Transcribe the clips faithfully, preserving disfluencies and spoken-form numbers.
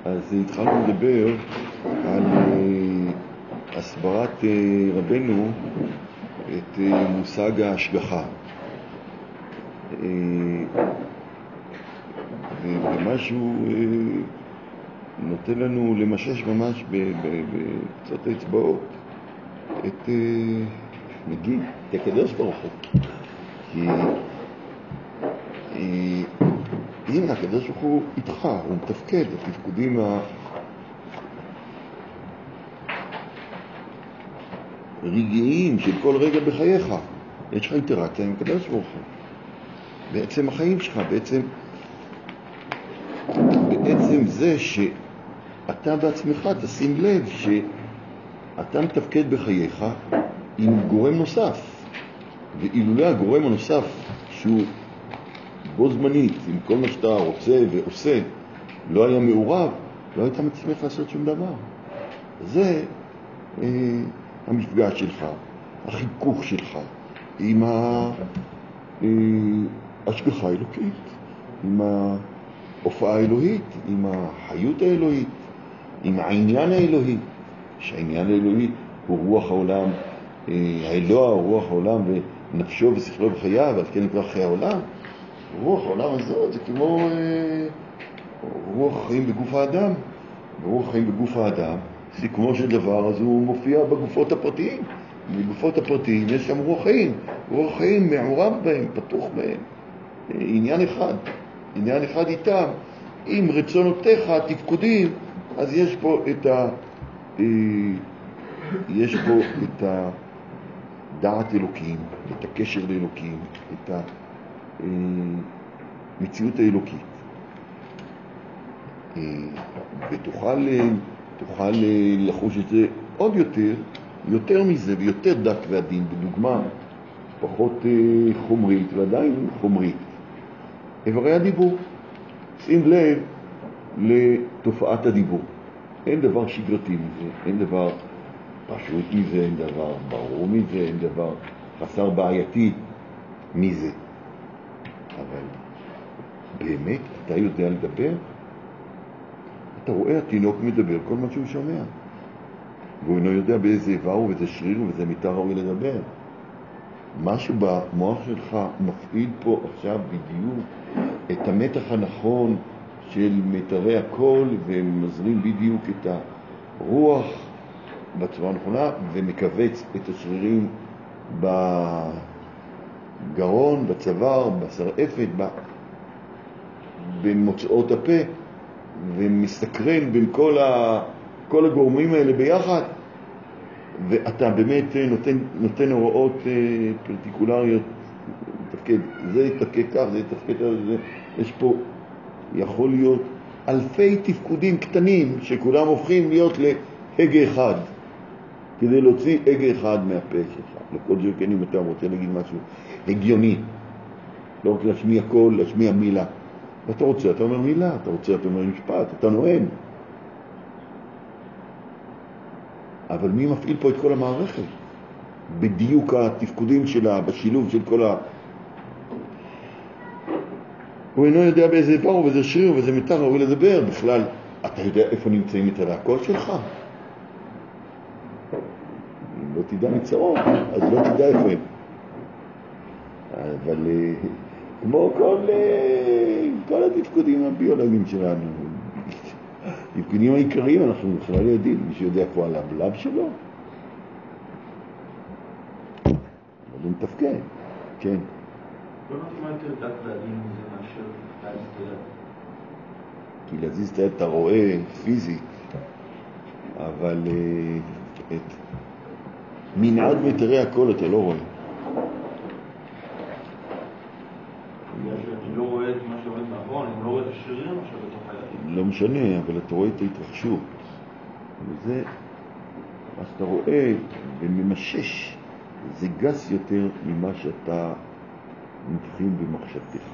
אז התחלנו לדבר על הסברת רבנו את מושג ההשגחה. ומשהו נותן לנו למשש ממש בקצות האצבעות את, נגיד, את הקדוש ברוך הוא. כי הנה הקדוש ברוך הוא איתך, הוא מתפקד, התפקודים הרגעיים של כל רגע בחייך. יש לך אינטראקציה עם הקדוש ברוך הוא. בעצם החיים שלך, בעצם בעצם זה שאתה בעצמך תשים לב שאתה מתפקד בחייך עם גורם נוסף, ואילולא הגורם הנוסף שהוא בו זמנית עם כל מה שאתה רוצה ועושה לא היה מעורב, לא היית מצליח לעשות שום דבר. זה אה, המפגש שלך, החיכוך שלך עם ההשגחה האלוקית, עם ההופעה האלוהית, עם החיות האלוהית, עם העניין האלוהי, שהעניין האלוהי הוא רוח העולם, האלוה הוא רוח העולם ונפשו ושכלו וחייו, אז כן נקרא חיי העולם. רוח העולם הזאת זה כמו אה, רוח חיים בגוף האדם. רוח חיים בגוף האדם, סיכומו של דבר, אז הוא מופיע בגופות הפרטיים. בגופות הפרטיים יש שם רוח חיים. רוח חיים מעורב בהם, פתוח בהם. עניין אחד, עניין אחד איתם. עם רצונותיך, תפקודים, אז יש פה את ה... אה, יש פה את הדעת אלוקים, את הקשר לאלוקים, את ה... מציאות האלוקית. ותוכל תוכל לחוש את זה עוד יותר, יותר מזה ויותר דק ועדין, בדוגמה פחות חומרית ועדיין חומרית. איברי הדיבור. שים לב לתופעת הדיבור. אין דבר שגרתי מזה, אין דבר פשוט מזה, אין דבר ברור מזה, אין דבר חסר בעייתי מזה. אבל באמת אתה יודע לדבר? אתה רואה התינוק מדבר כל מה שהוא שומע, והוא אינו יודע באיזה איבר הוא ואיזה שריר הוא ואיזה מיטה ראוי לדבר. משהו במוח שלך מפעיל פה עכשיו בדיוק את המתח הנכון של מיתרי הקול, ומזרים בדיוק את הרוח בצורה הנכונה ומקבץ את השרירים בגרון, בצוואר, בשרעפת, במוצאות הפה, ומסתקרן בין כל, ה... כל הגורמים האלה ביחד, ואתה באמת נותן, נותן הוראות פרטיקולריות, תפקד, זה יתפקד כך, זה יתפקד כך, זה... יש פה, יכול להיות אלפי תפקודים קטנים שכולם הופכים להיות להגה אחד, כדי להוציא הגה אחד מהפה שלך. לכל זה כן, אם אתה רוצה להגיד משהו הגיוני, לא רק להשמיע קול, להשמיע מילה. ואתה רוצה, אתה אומר מילה, אתה רוצה, אתה אומר משפט, אתה נואם. אבל מי מפעיל פה את כל המערכת? בדיוק התפקודים שלה, בשילוב של כל ה... הוא אינו יודע באיזה איבר ובאיזה שריר ובאיזה מיטה ראוי לדבר. בכלל, אתה יודע איפה נמצאים את הקול שלך? אם לא תדע מצרות, אז לא תדע איפה הם. אבל כמו כל, כל התפקודים הביולוגיים שלנו, תפקודים העיקריים אנחנו בכלל יודעים. מי שיודע איפה על הבלב שלו, אבל הוא מתפקד, כן. לא נתמה יותר דק ועדין מזה מאשר להזיז את היד. כי להזיז את היד אתה רואה פיזית, אבל את מנעד מיתרי הקול אתה לא רואה. אני לא רואה את מה שעומד מאחור, אני לא רואה את השרירים עכשיו בתוך היד. לא משנה, אבל אתה רואה את ההתרחשות. וזה מה שאתה רואה וממשש, זה גס יותר ממה שאתה מבחין במחשבתך.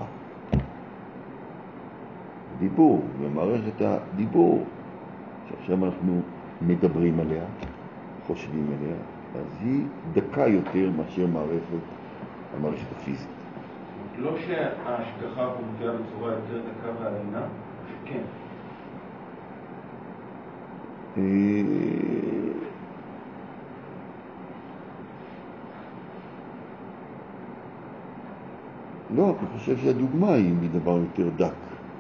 דיבור, במערכת הדיבור, שעכשיו אנחנו מדברים עליה, חושבים עליה, אז היא דקה יותר מאשר מערכת, המערכת הפיזית. לא שההשגחה פה מופיעה בצורה יותר דקה ועדינה, כן. לא, אני חושב שהדוגמה היא מדבר יותר דק.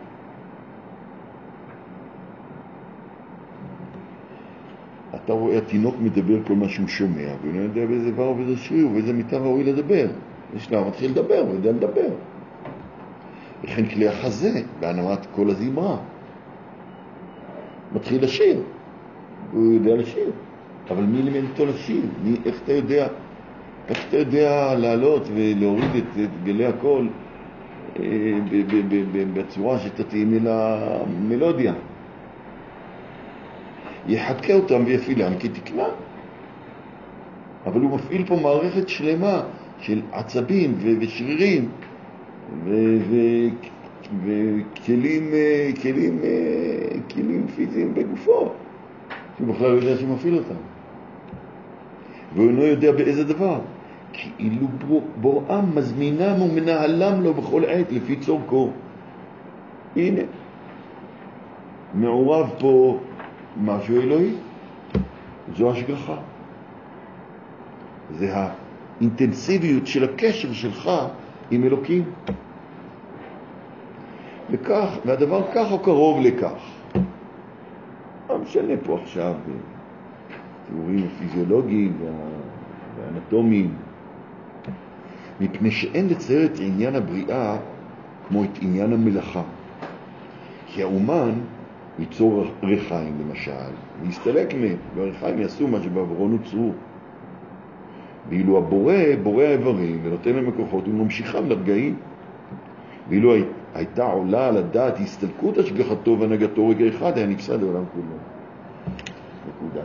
אתה רואה, התינוק מדבר כל מה שהוא שומע, והוא לא יודע באיזה דבר ובאיזה שריר ובאיזה מיטה ראוי לדבר. בשלב מתחיל לדבר, הוא יודע לדבר. לכן כלי החזה, בהנמת כל הזמרה. מתחיל לשיר, הוא יודע לשיר. אבל מי לימד אותו לשיר? מי, איך אתה יודע, איך אתה יודע לעלות ולהוריד את, את גלי הקול אה, ב, ב, ב, ב, בצורה שתתאים אל המלודיה? יחכה אותם ויפעילם כתקנה. אבל הוא מפעיל פה מערכת שלמה של עצבים ו- ושרירים ו- ו- וכלים כלים, כלים פיזיים בגופו, שהוא בכלל לא יודע שהוא מפעיל אותם. והוא לא יודע באיזה דבר. כאילו בוראם מזמינם ומנהלם לו בכל עת לפי צורכו. הנה, מעורב פה משהו אלוהי. זו השגחה. זה האינטנסיביות של הקשר שלך עם אלוקים. וכך, והדבר כך או קרוב לכך. מה משנה פה עכשיו תיאורים הפיזיולוגיים והאנטומיים? מפני שאין לצייר את עניין הבריאה כמו את עניין המלאכה. כי האומן ייצור ריחיים למשל, ויסתלק מהם, והריחיים יעשו מה שבעברו נוצרו. ואילו הבורא, בורא האיברים, ונותן להם הכוחות, הוא ממשיכם לרגעים. ואילו הייתה עולה על הדעת הסתלקות השגחתו והנהגתו רגע אחד, היה נפסד לעולם כולו. נקודה.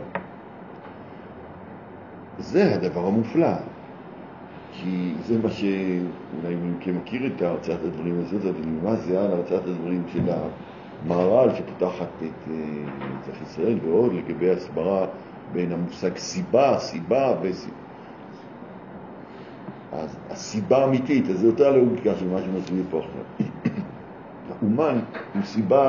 זה הדבר המופלא. כי זה מה ש... אולי אני מכיר את הרצאת הדברים הזאת, אבל מה זה על הרצאת הדברים של המהר"ל שפותחת את נצח ישראל ועוד לגבי הסברה בין המושג סיבה, סיבה וסיבה. אז הסיבה האמיתית, אז זה אותה לוגיקה של מה שמסביר פה עכשיו. האומן הוא סיבה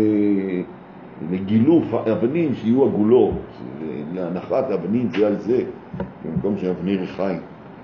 לגילוף האבנים שיהיו עגולות, להנחת האבנים זה על זה, במקום שאבני ריחיים.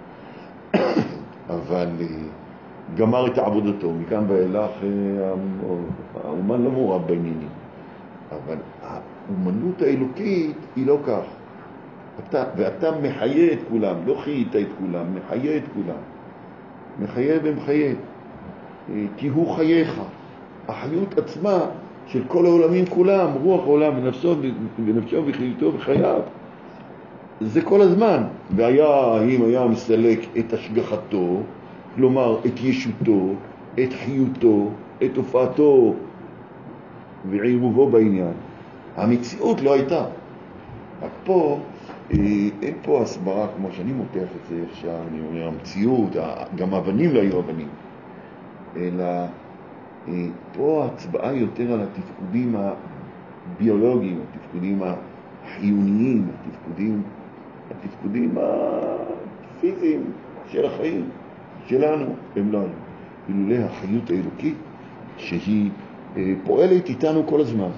אבל גמר את עבודתו, מכאן ואילך האומן לא מעורב בעניינים. אבל האומנות האלוקית היא לא כך. אתה, ואתה מחיה את כולם, לא חיית את כולם, מחיה את כולם. מחיה ומחיה. כי הוא חייך. החיות עצמה של כל העולמים כולם, רוח העולם ונפשו, ונפשו וחיותו וחייו. זה כל הזמן. והיה, אם היה מסלק את השגחתו, כלומר את ישותו, את חיותו, את הופעתו ועירובו בעניין, המציאות לא הייתה. רק פה, אין פה הסברה כמו שאני מותח את זה עכשיו, אני אומר, המציאות, גם האבנים לא היו אבנים, אלא פה ההצבעה יותר על התפקודים הביולוגיים, התפקודים החיוניים, התפקודים, התפקודים הפיזיים של החיים שלנו, הם לא היו. אילולא החיות האלוקית שהיא פועלת איתנו כל הזמן.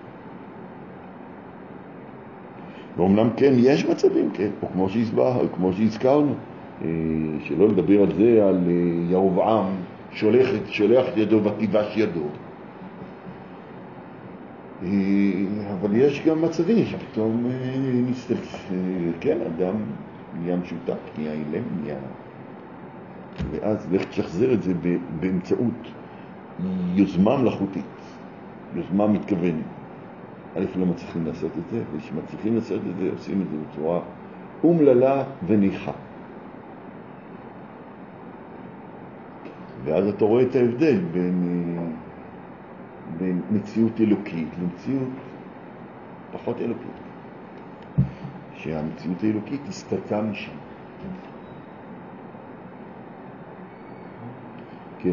ואומנם כן, יש מצבים, כן, או כמו שהסבר, או כמו שהזכרנו, שלא לדבר על זה, על ירבעם, שולח, שולח ידו ותיבש ידו. אבל יש גם מצבים שפתאום נסתכל, כן, אדם נהיה משותק, נהיה אילם, נהיה... ואז לך תשחזר את זה באמצעות יוזמה מלאכותית, יוזמה מתכוונת. א' לא מצליחים לעשות את זה, ושמצליחים לעשות את זה, עושים את זה בצורה אומללה וניחה. ואז אתה רואה את ההבדל בין, בין מציאות אלוקית למציאות פחות אלוקית. שהמציאות האלוקית הסתלקה משם. כן.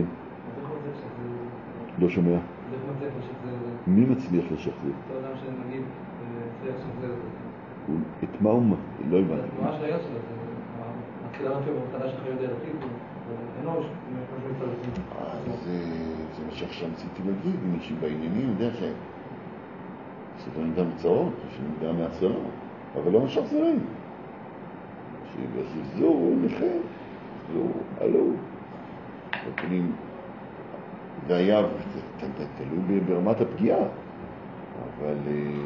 לא שומע. מי מצליח לשחזר? אותו אדם שנגיד, מצליח לשחזר את זה. את מה הוא? לא הבנתי. מה השריות שלו? מתחילה רק במחדש החיות האלוקית, אנוש, משהו מצליח. זה מה שעכשיו רציתי להגיד, מישהו בעניינים יודע ש... סופרים גם מצרות, שגם מאחסנות, אבל לא משחזרים. שבזזור הוא נכה, זור עלו. בפנים, זה היה, תלוי ברמת הפגיעה, אבל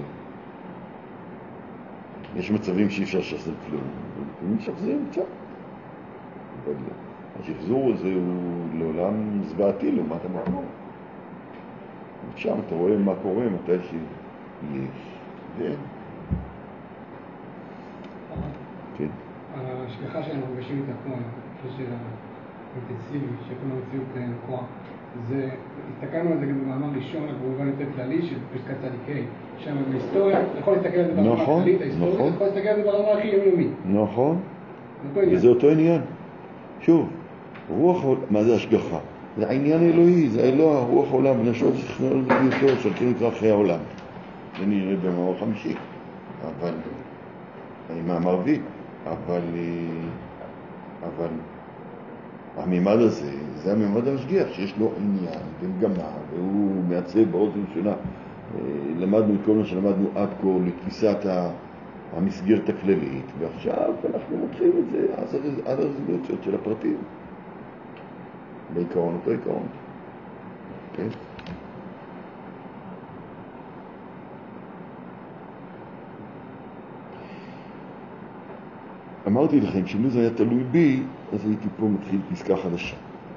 יש מצבים שאי אפשר לשחזר כלום, הם משחזרים קצת. אבל השחזור הזה הוא לעולם זוועתי לעומת המקום. שם אתה רואה מה קורה, מתי שיש, ואין. כן. ההשגחה שאנחנו מפגשים איתה כמו הקשר האינטנסיבי של כל המציאות נקועה, זה, הסתכלנו על זה גם במאמר ראשון, במובן יותר כללי של פסקת צדיק ה', שם בהיסטוריה, אתה יכול להסתכל על זה ברמה הכללית, ההיסטוריה, אתה יכול להסתכל על זה ברמה הכי יומיומית. נכון, וזה אותו עניין. שוב, רוח, מה זה השגחה? זה העניין האלוהי, זה אלוה, רוח העולם, נשות טכנולוגיות של כאילו נקרא חיי העולם. זה נראה במאמר חמישי, אבל, מאמר רביעי, אבל, אבל, הממד הזה, זה הממד המשגיח, שיש לו עניין ומגמה, והוא מעצב באוזן שונה. למדנו את כל מה שלמדנו עד כה לתפיסת המסגרת הכללית, ועכשיו אנחנו מותחים את זה עד הרזולוציות של הפרטים. בעיקרון אותו עיקרון. כן? אמרתי לכם שאם זה היה תלוי בי, אז הייתי פה מתחיל פסקה חדשה.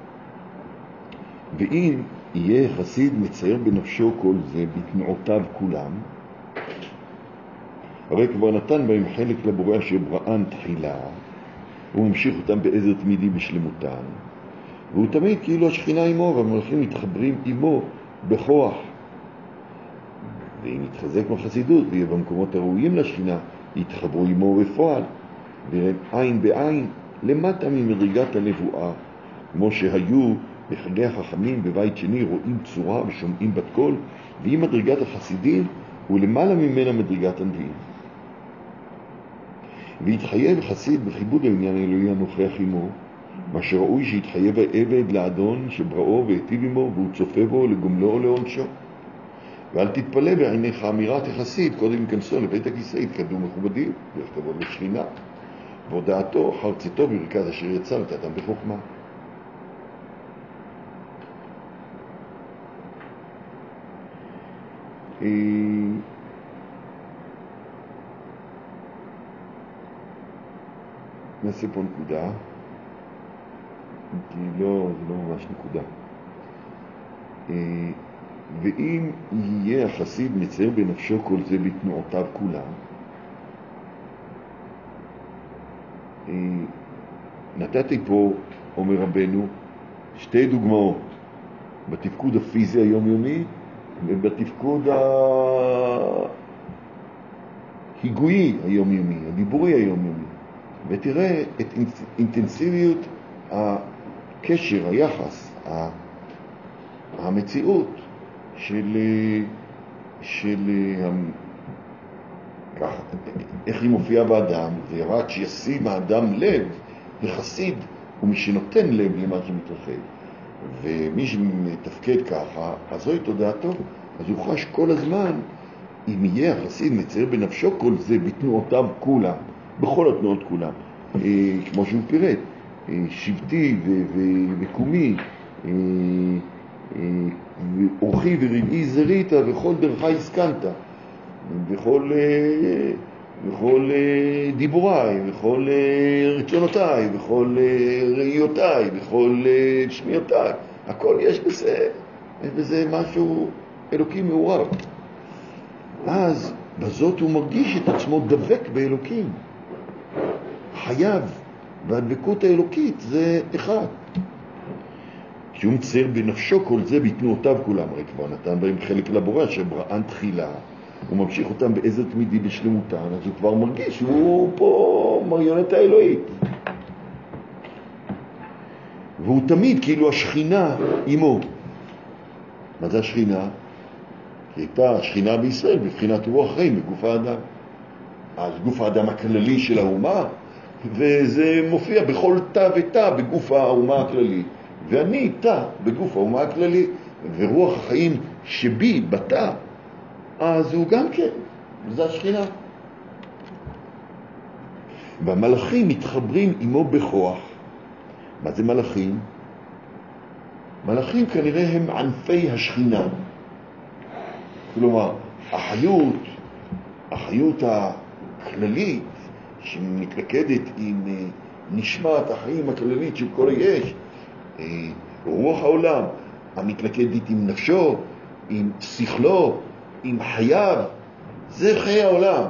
ואם יהיה חסיד מצייר בנפשו כל זה בתנועותיו כולם, הרי כבר נתן בהם חלק לבורא שבראן תחילה, הוא ממשיך אותם בעזר תמידי בשלמותן, והוא תמיד כאילו השכינה עמו, והמלאכים מתחברים עמו בכוח. ואם יתחזק בחסידות ויהיה במקומות הראויים לשכינה, יתחברו עמו בפועל, ויראה עין בעין למטה ממדרגת הנבואה, כמו שהיו בחגי החכמים בבית שני רואים צורה ושומעים בת קול, ואם מדרגת החסידים הוא למעלה ממנה מדרגת הנביאים. והתחייב חסיד בכיבוד העניין האלוהי הנוכח עמו, מה שראוי שהתחייב העבד לאדון שבראו והיטיב עמו, והוא צופה בו לגומלו או לעונשו. ואל תתפלא בעיניך אמירת החסיד, קודם כנסו לבית הכיסא יתקדמו מכובדים, דרך כבוד לשכינה, והודעתו אחר צאתו ברכת אשר יצרת אדם בחוכמה. נעשה פה נקודה, כי לא, זה לא ממש נקודה. ואם יהיה החסיד מצייר בנפשו כל זה בתנועותיו כולם, נתתי פה, אומר רבנו, שתי דוגמאות, בתפקוד הפיזי היומיומי ובתפקוד ההיגויי היומיומי, הדיבורי היומיומי, ותראה את אינטנסיביות הקשר, היחס, המציאות של, של ככה, איך היא מופיעה באדם, ורק שישים האדם לב לחסיד, ומי שנותן לב למה שמתרחב. ומי שמתפקד ככה, אז זוהי תודעתו, אז הוא חש כל הזמן, אם יהיה החסיד מצייר בנפשו כל זה בתנועותיו כולם, בכל התנועות כולם, אה, כמו שהוא פירט, אה, שבטי וקומי, אה, אה, אורחי ורבעי זרית, וכל דרכה הסכנת, וכל, אה, וכל אה, דיבוריי, וכל אה, רצונותיי, וכל אה, ראיותיי, וכל אה, שמיעותיי, הכל יש בזה, יש בזה משהו אלוקי מעורב. אז בזאת הוא מרגיש את עצמו דבק באלוקים. חייב, והדבקות האלוקית זה אחד. כשהוא מצייר בנפשו כל זה בתנועותיו כולם, הרי כבר נתן בהם חלק לבורא שבראן תחילה, הוא ממשיך אותם בעזר תמידי בשלמותן, אז הוא כבר מרגיש שהוא פה מריונטה האלוהית. והוא תמיד כאילו השכינה עמו. מה זה השכינה? כי הייתה השכינה בישראל בבחינת רוח חיים בגוף האדם. אז גוף האדם הכללי של האומה, וזה מופיע בכל תא ותא בגוף האומה הכללי. ואני תא בגוף האומה הכללי, ורוח החיים שבי בתא, אז הוא גם כן, זה השכינה. והמלאכים מתחברים עמו בכוח. מה זה מלאכים? מלאכים כנראה הם ענפי השכינה. כלומר, החיות, החיות הכללית שמתלכדת עם נשמת החיים הכללית של כל היש, רוח העולם המתלכדת עם נפשו, עם שכלו, עם חייו, זה חיי העולם.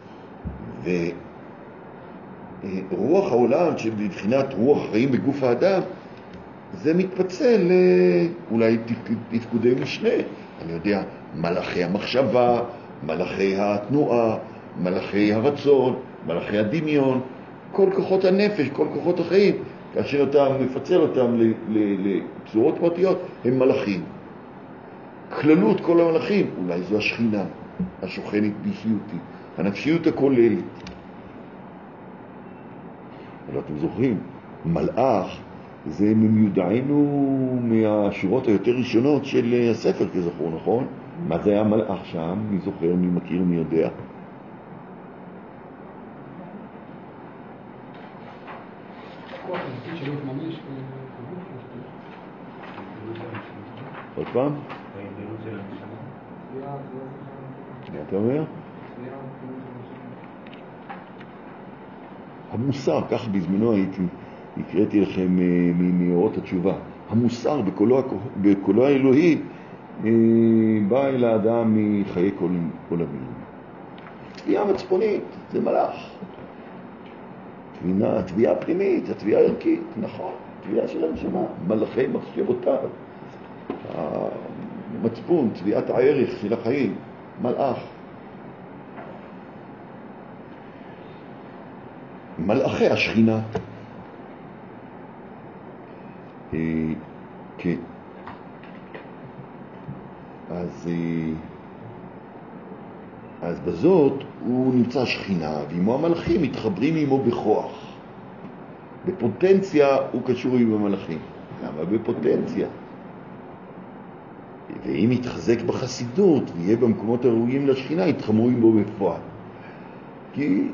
ורוח העולם שבבחינת רוח חיים בגוף האדם, זה מתפצל אולי תפקודי משנה. אני יודע, מלאכי המחשבה, מלאכי התנועה, מלאכי הרצון, מלאכי הדמיון, כל כוחות הנפש, כל כוחות החיים, כאשר אתה מפצל אותם לצורות פרטיות, הם מלאכים. כללות כל המלאכים, אולי זו השכינה השוכנת באישיותי, הנפשיות הכוללת. אבל אתם זוכרים, מלאך זה ממיודענו מהשורות היותר ראשונות של הספר כזכור, נכון? מה זה היה מלאך שם? מי זוכר, מי מכיר, מי יודע? עוד פעם? מה אתה אומר? המוסר, כך בזמנו הייתי, הקראתי לכם מאורות התשובה. המוסר בקולו, בקולו האלוהי בא אל האדם מחיי כל עולמים. תביעה מצפונית, זה מלאך. תביעה, תביעה פנימית, התביעה ערכית, נכון, תביעה של הנשמה, מלאכי מחשבותיו. המצפון, תביעת הערך של החיים, מלאך. מלאכי השכינה. אה, כן. אז, אה, אז בזאת הוא נמצא שכינה, ועמו המלאכים מתחברים עמו בכוח. בפוטנציה הוא קשור עם המלאכים. למה בפוטנציה? ואם יתחזק בחסידות ויהיה במקומות הראויים לשכינה, יתחברו עמו בפועל. כי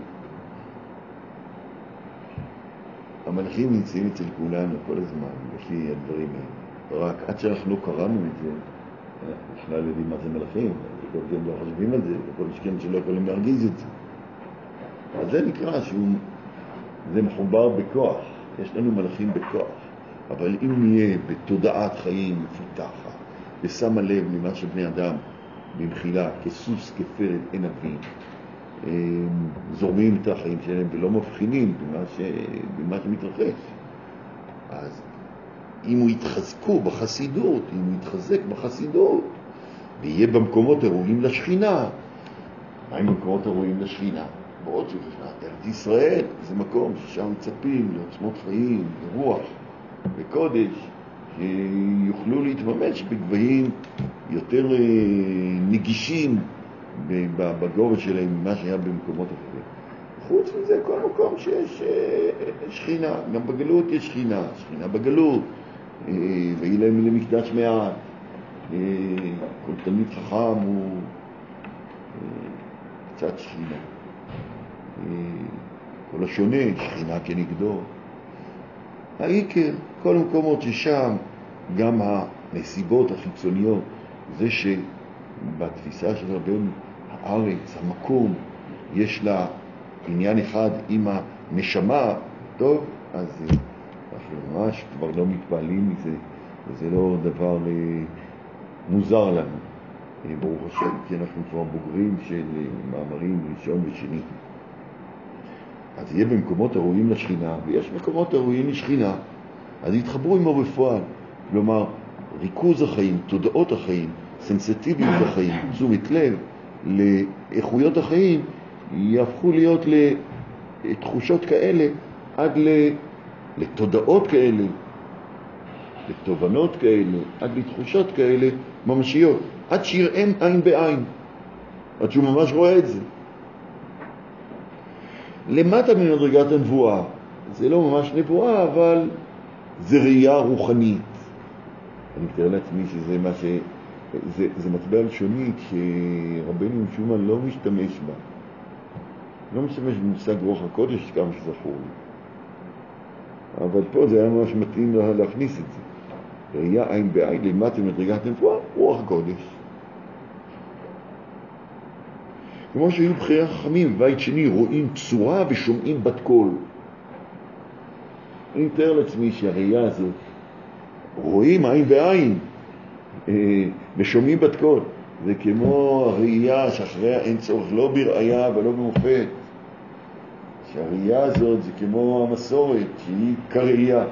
המלאכים נמצאים אצל כולנו כל הזמן, לפי הדברים האלה. רק עד שאנחנו לא קראנו את זה, אנחנו בכלל יודעים מה זה מלאכים, הם לא חושבים על זה, וכל משכן שלא יכולים להרגיז את זה. אז זה נקרא שהוא, זה מחובר בכוח, יש לנו מלאכים בכוח, אבל אם נהיה בתודעת חיים מפותחת, ושמה לב למה שבני אדם במחילה, כסוס, כפרד, אין אבים, זורמים את החיים שלהם ולא מבחינים במה, ש... במה שמתרחש. אז אם הוא יתחזקו בחסידות, אם הוא יתחזק בחסידות, ויהיה במקומות הראויים לשכינה, מה עם במקומות הראויים לשכינה? בעוד שכינה, ארץ ישראל זה מקום ששם מצפים לעוצמות חיים, לרוח, וקודש, שיוכלו להתממש בגבהים יותר נגישים בגובה שלהם ממה שהיה במקומות אחרים. חוץ מזה, כל מקום שיש שכינה, גם בגלות יש שכינה, שכינה בגלות, ויהיה להם למקדש מעט. כל תלמיד חכם הוא קצת שכינה. כל השונה, שכינה כנגדו. העיקר, כל המקומות ששם גם הנסיבות החיצוניות, זה שבתפיסה של רבנו, הארץ, המקום, יש לה עניין אחד עם הנשמה, טוב, אז אנחנו ממש כבר לא מתפעלים מזה, וזה לא דבר אה, מוזר לנו. אה, ברוך השם, כי אנחנו כבר בוגרים של אה, מאמרים ראשון ושני. אז יהיה במקומות הראויים לשכינה, ויש מקומות הראויים לשכינה, אז יתחברו עמו בפועל. כלומר, ריכוז החיים, תודעות החיים, סנסיטיביות החיים, תשומת לב לאיכויות החיים, יהפכו להיות לתחושות כאלה, עד לתודעות כאלה, לתובנות כאלה, עד לתחושות כאלה ממשיות, עד שיראם עין בעין, עד שהוא ממש רואה את זה. למטה ממדרגת הנבואה, זה לא ממש נבואה, אבל זה ראייה רוחנית. אני מתאר לעצמי שזה מה זה, זה מטבע לשונית שרבנו שומן לא משתמש בה. לא משתמש במושג רוח הקודש כמה שזכור לי. אבל פה זה היה ממש מתאים להכניס את זה. ראייה עין בעין, למטה מדרגת נבואה, רוח הקודש. כמו שהיו בחירי החכמים, בבית שני רואים צורה ושומעים בת קול. אני מתאר לעצמי שהראייה הזאת, רואים עין בעין, ושומעים בת קול. זה כמו הראייה שאחריה אין צורך לא בראייה ולא במופת. שהראייה הזאת זה כמו המסורת, שהיא כראייה.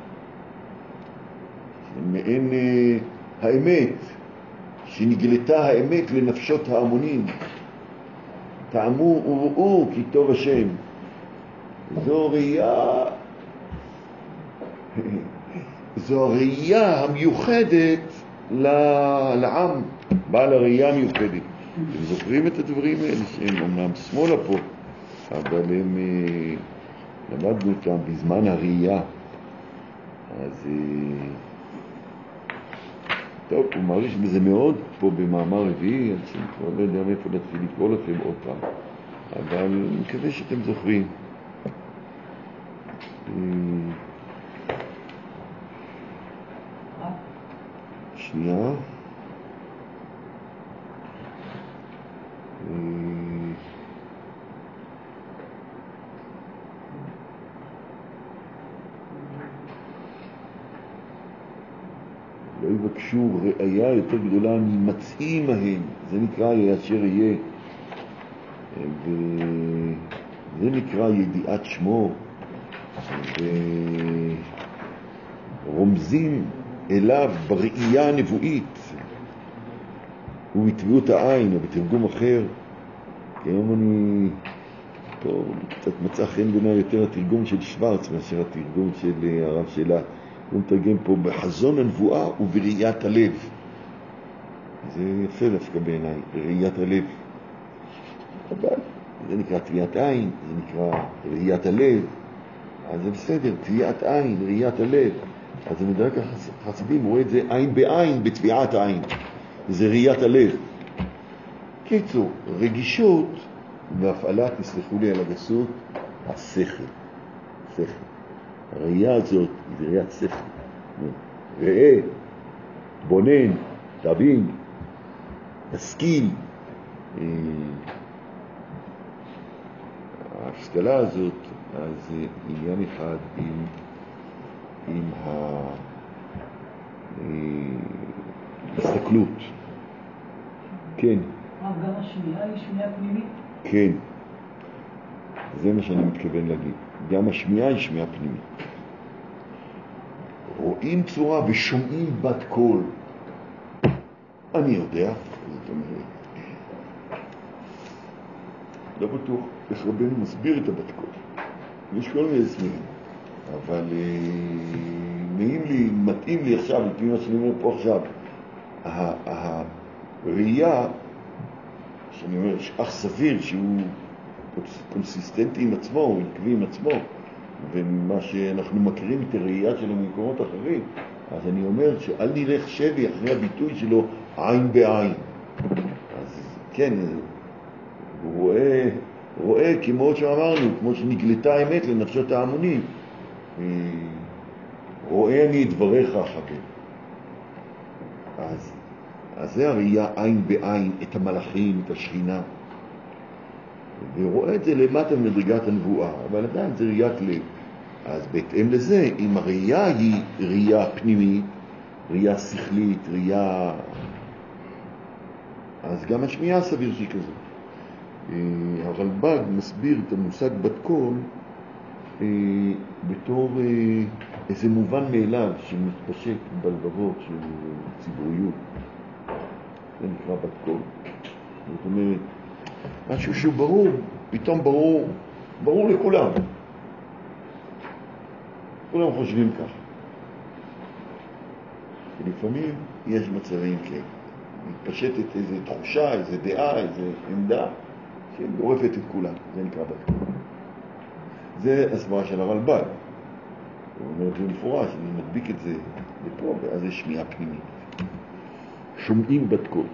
מעין אה, האמת, שנגלתה האמת לנפשות ההמונים. טעמו וראו כי טוב השם. זו ראייה, זו הראייה המיוחדת לעם, בעל הראייה המיוחדת. אתם זוכרים את הדברים האלה שהם אומנם שמאלה פה, אבל הם למדנו אותם בזמן הראייה. אז טוב, הוא מרגיש בזה מאוד פה במאמר רביעי, אז אני כבר לא יודע מאיפה להתחיל לקרוא לכם עוד פעם, אבל אני מקווה שאתם זוכרים. שנייה. לא יבקשו ראייה יותר גדולה ממצאים מהם, זה נקרא יאשר יהיה, וזה נקרא ידיעת שמו, ורומזים אליו בראייה הנבואית ובטביעות העין, או בתרגום אחר. כי היום אני פה קצת מצא חן בעיניי יותר התרגום של שוורץ מאשר התרגום של הרב שלה. הוא מתרגם פה בחזון הנבואה ובראיית הלב. זה יפה דווקא בעיניי, בראיית הלב. אבל זה נקרא טביעת עין, זה נקרא ראיית הלב. אז זה בסדר, טביעת עין, ראיית הלב. אז המדרג החסידים רואה את זה עין בעין בטביעת העין. זה ראיית הלב. קיצור, רגישות והפעלת, תסלחו לי על הגסות, השכל. שכל. הראייה הזאת היא ראיית שכל. ראה, בונן, תבין, תשכיל. ההשכלה הזאת, אז זה עניין אחד עם, עם ההסתכלות. כן. גם השמיעה היא שמיעה פנימית? כן. זה מה שאני מתכוון להגיד. גם השמיעה היא שמיעה פנימית. רואים צורה ושומעים בת קול. אני יודע, זאת אומרת, לא בטוח איך רבנו מסביר את הבת קול. יש כל מיני הסברים, אבל נעים לי, מתאים לי עכשיו, לפי מה שאני אומר פה עכשיו, הראייה, שאני אומר, אך סביר שהוא קונסיסטנטי עם עצמו, הוא עקבי עם עצמו, ומה שאנחנו מכירים את הראייה שלו ממקומות אחרים, אז אני אומר שאל נלך שבי אחרי הביטוי שלו עין בעין. אז כן, הוא רואה, רואה כמו שאמרנו, כמו שנגלתה האמת לנפשות ההמונים. רואה אני את דבריך חבר. אז, אז זה הראייה עין בעין, את המלאכים, את השכינה. ורואה את זה למטה מדרגת הנבואה, אבל עדיין זה ראיית לב. אז בהתאם לזה, אם הראייה היא ראייה פנימית, ראייה שכלית, ראייה... אז גם השמיעה סביר שהיא כזאת. הרלב"ג מסביר את המושג בת קול בתור איזה מובן מאליו שמתפשט בלבבות של ציבוריות. זה נקרא בת קול. זאת אומרת, משהו שהוא ברור, פתאום ברור, ברור לכולם. כולם חושבים כך. ולפעמים יש מצבים כאלה. מתפשטת איזו תחושה, איזו דעה, איזו עמדה שגורפת את כולם. זה נקרא בת קול. זה הסברה של הרלב"ג. הוא אומר את זה מפורש, אני מדביק את זה לפה, ואז יש שמיעה פנימית. שומעים בת קול.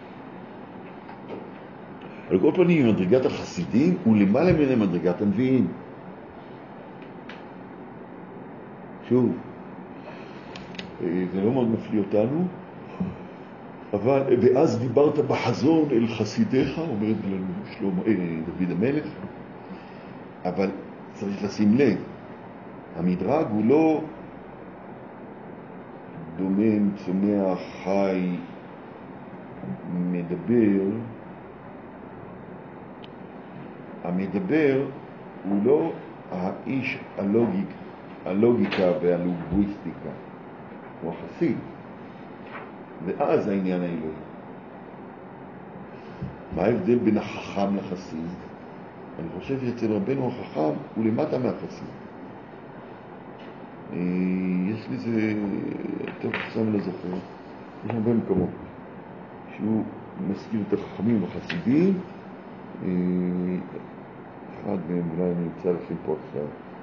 על כל פנים, מדרגת החסידים הוא למעלה מן מדרגת הנביאים. שוב, זה לא מאוד מפליא אותנו, אבל, ואז דיברת בחזון אל חסידיך, אומרת לנו שלמה, דוד המלך, אבל צריך לשים לב, המדרג הוא לא דומם, צומח, חי, מדבר. המדבר הוא לא האיש הלוגיק, הלוגיקה והלוגוויסטיקה, הוא החסיד. ואז העניין האלוהי. מה ההבדל בין החכם לחסיד? אני חושב שאצל רבנו החכם הוא למטה מהחסיד. יש לי זה, טוב, שם לא זוכר, יש הרבה מקומות שהוא מזכיר את החכמים והחסידים. אחד מהם אולי אני אמצא לכם פה עכשיו.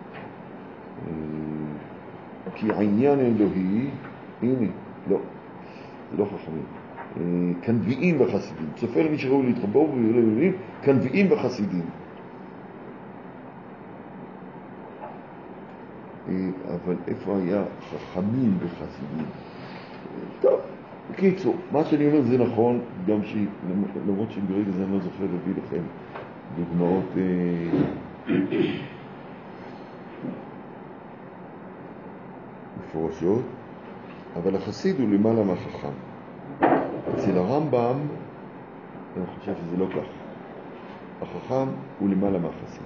כי העניין האלוהי, הנה, לא, זה לא חכמים, כנביאים וחסידים. צופה למי שראו להתרבו ולאלוהים, כנביאים וחסידים. אבל איפה היה חכמים וחסידים? טוב, בקיצור, מה שאני אומר זה נכון, גם שלמרות שברגע זה אני לא זוכר להביא לכם דוגמאות מפורשות, אבל החסיד הוא למעלה מהחכם. אצל הרמב"ם אני חושב שזה לא כך. החכם הוא למעלה מהחסיד.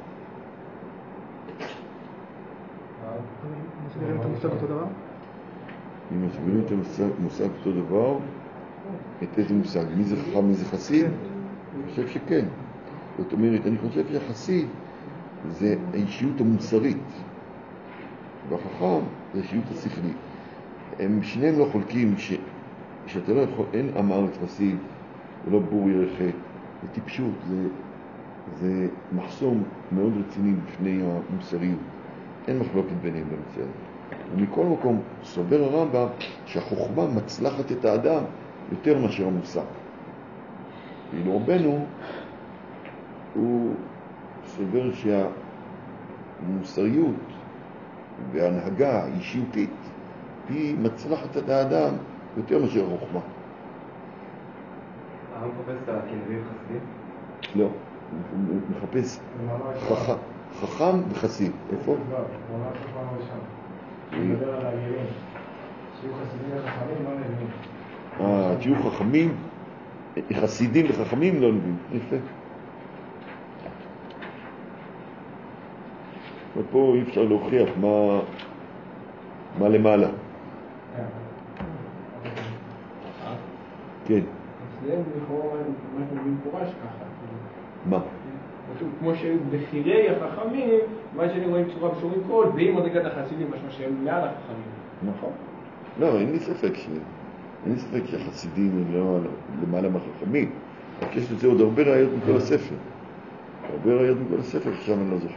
מסבירים את המושג אותו דבר? אם מסבירים את המושג אותו דבר, את איזה מושג? מי זה חכם, מי זה חסיד? אני חושב שכן. זאת אומרת, אני חושב שהחסיד זה האישיות המוסרית, והחכם זה האישיות השכלית. הם שניהם לא חולקים ש... שאתה לא יכול, אין עם הארץ חסיד, ולא בור ירחה, זה טיפשות, זה, זה מחסום מאוד רציני בפני המוסריות. אין מחלוקת ביניהם בנושא הזה. ומכל מקום סובר הרמב"ם שהחוכמה מצלחת את האדם יותר מאשר המוסר. ואילו רבנו הוא סובר שהמוסריות וההנהגה האישיותית היא מצלחת את האדם יותר מאשר החוכמה. הרב מחפש את הכנביאים חסידים? לא, הוא מחפש חכם וחסיד. איפה? הוא אמר שכבר ראשון. הוא מדבר על הגרים. שיהיו חסידים וחכמים, לא נביאים. אה, שיהיו חכמים, חסידים וחכמים לא נביאים. יפה. ופה אי אפשר להוכיח מה, מה למעלה. כן. אצלם לכאורה משהו במפורש ככה. מה? כמו שבחירי החכמים, מה שאני רואה בצורה בשומעים קול, ואם מדרגת החסידים, משהו שהם מעל החכמים. נכון. לא, אין לי ספק ש... אין לי ספק שהחסידים הם לא למעלה מהחכמים. רק יש לזה עוד הרבה ראיות מכל הספר. הרבה ראיות מכל הספר, עכשיו אני לא זוכר.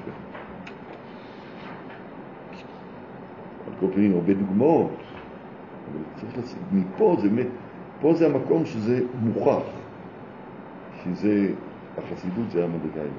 על כל פנים, הרבה דוגמאות. אבל צריך לצאת, מפה זה באמת, פה זה המקום שזה מוכח. שזה, החסידות זה המדרגה האלה.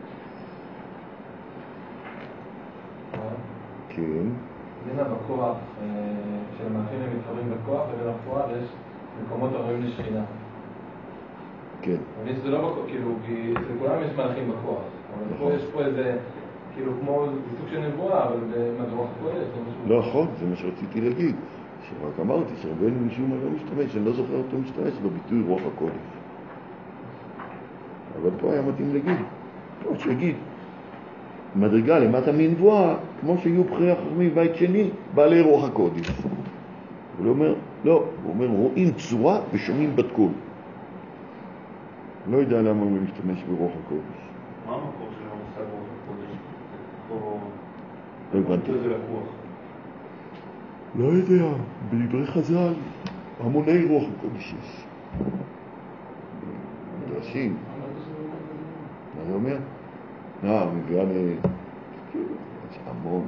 כן. בין בכוח, של המלאכים הם מתחברים בכוח, ובין הפועל יש מקומות הראויים לשכינה. כן. אבל יש זה לא בכוח, כאילו, כי לכולם יש מלאכים בכוח. אבל פה יש פה איזה, כאילו, כמו סוג של נבואה, אבל במדרוח הקודש. לא נכון, זה מה שרציתי להגיד. שרק אמרתי שרבנו משום מה לא משתמש, אני לא זוכר אותו משתמש בביטוי רוח הקודש. אבל פה היה מתאים להגיד, כמו שיגיד, מדרגה למטה מנבואה, כמו שיהיו בחירי החכמים בית שני, בעלי רוח הקודש. הוא אומר, לא, הוא אומר, רואים צורה ושומעים בת קול. לא יודע למה הוא משתמש ברוח הקודש. מה המקור של המושג רוח הקודש? או... לא הבנתי. זה לקוח. לא יודע, בדברי חז"ל, המוני רוח הקודש יש. מדרשים. מה זה אומר? אה, מביאה ל... יש המון.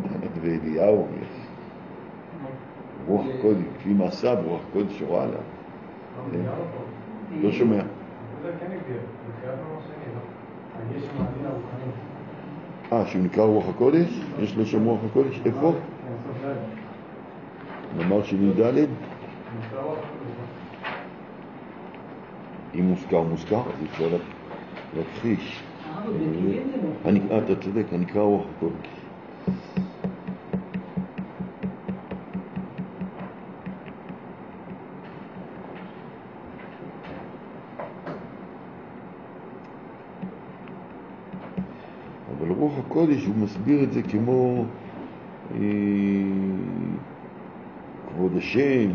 ואליהו יש. רוח הקודש, כפי מעשיו, רוח הקודש הורה עליו. לא שומע. זה כן הגדיר, בתחילת מאמר שני, לא? יש שם הדין הרוחני. אה, שהוא נקרא רוח הקודש? יש לו שם רוח הקודש? איפה? מאמר שני ד'? אם מוזכר מוזכר, אז אפשר להכחיש. אתה צודק, הנקרא רוח הקודש. אבל רוח הקודש הוא מסביר את זה כמו אה, כבוד השם.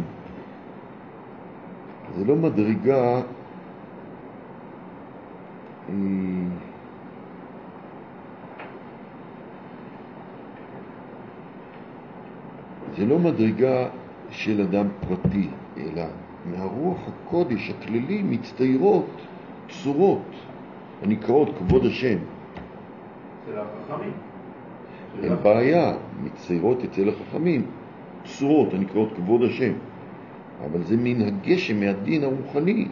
זה לא מדרגה אה, זה לא מדרגה של אדם פרטי, אלא מהרוח הקודש הכללי מצטיירות צורות הנקראות כבוד השם. אצל החכמים. אין בעיה, מצטיירות אצל החכמים צורות הנקראות כבוד השם, אבל זה מן הגשם מהדין הרוחני.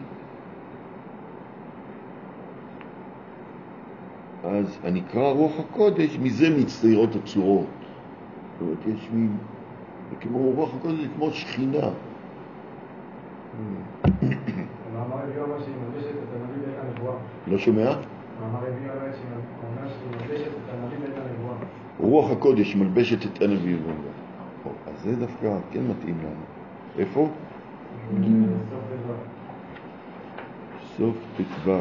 אז הנקרא רוח הקודש, מזה מצטיירות הצורות. זאת אומרת, יש מין, כמו רוח הקודש, זה כמו שכינה. המאמר הביא אומר שהיא מלבשת את הנביא בעת הנבואה. לא שומע? המאמר הביא אומר שהיא מלבשת את הנביא בעת הנבואה. רוח הקודש מלבשת את הנביא בעת הנבואה. אז זה דווקא כן מתאים לנו. איפה? סוף פ"ו. סוף פ"ו.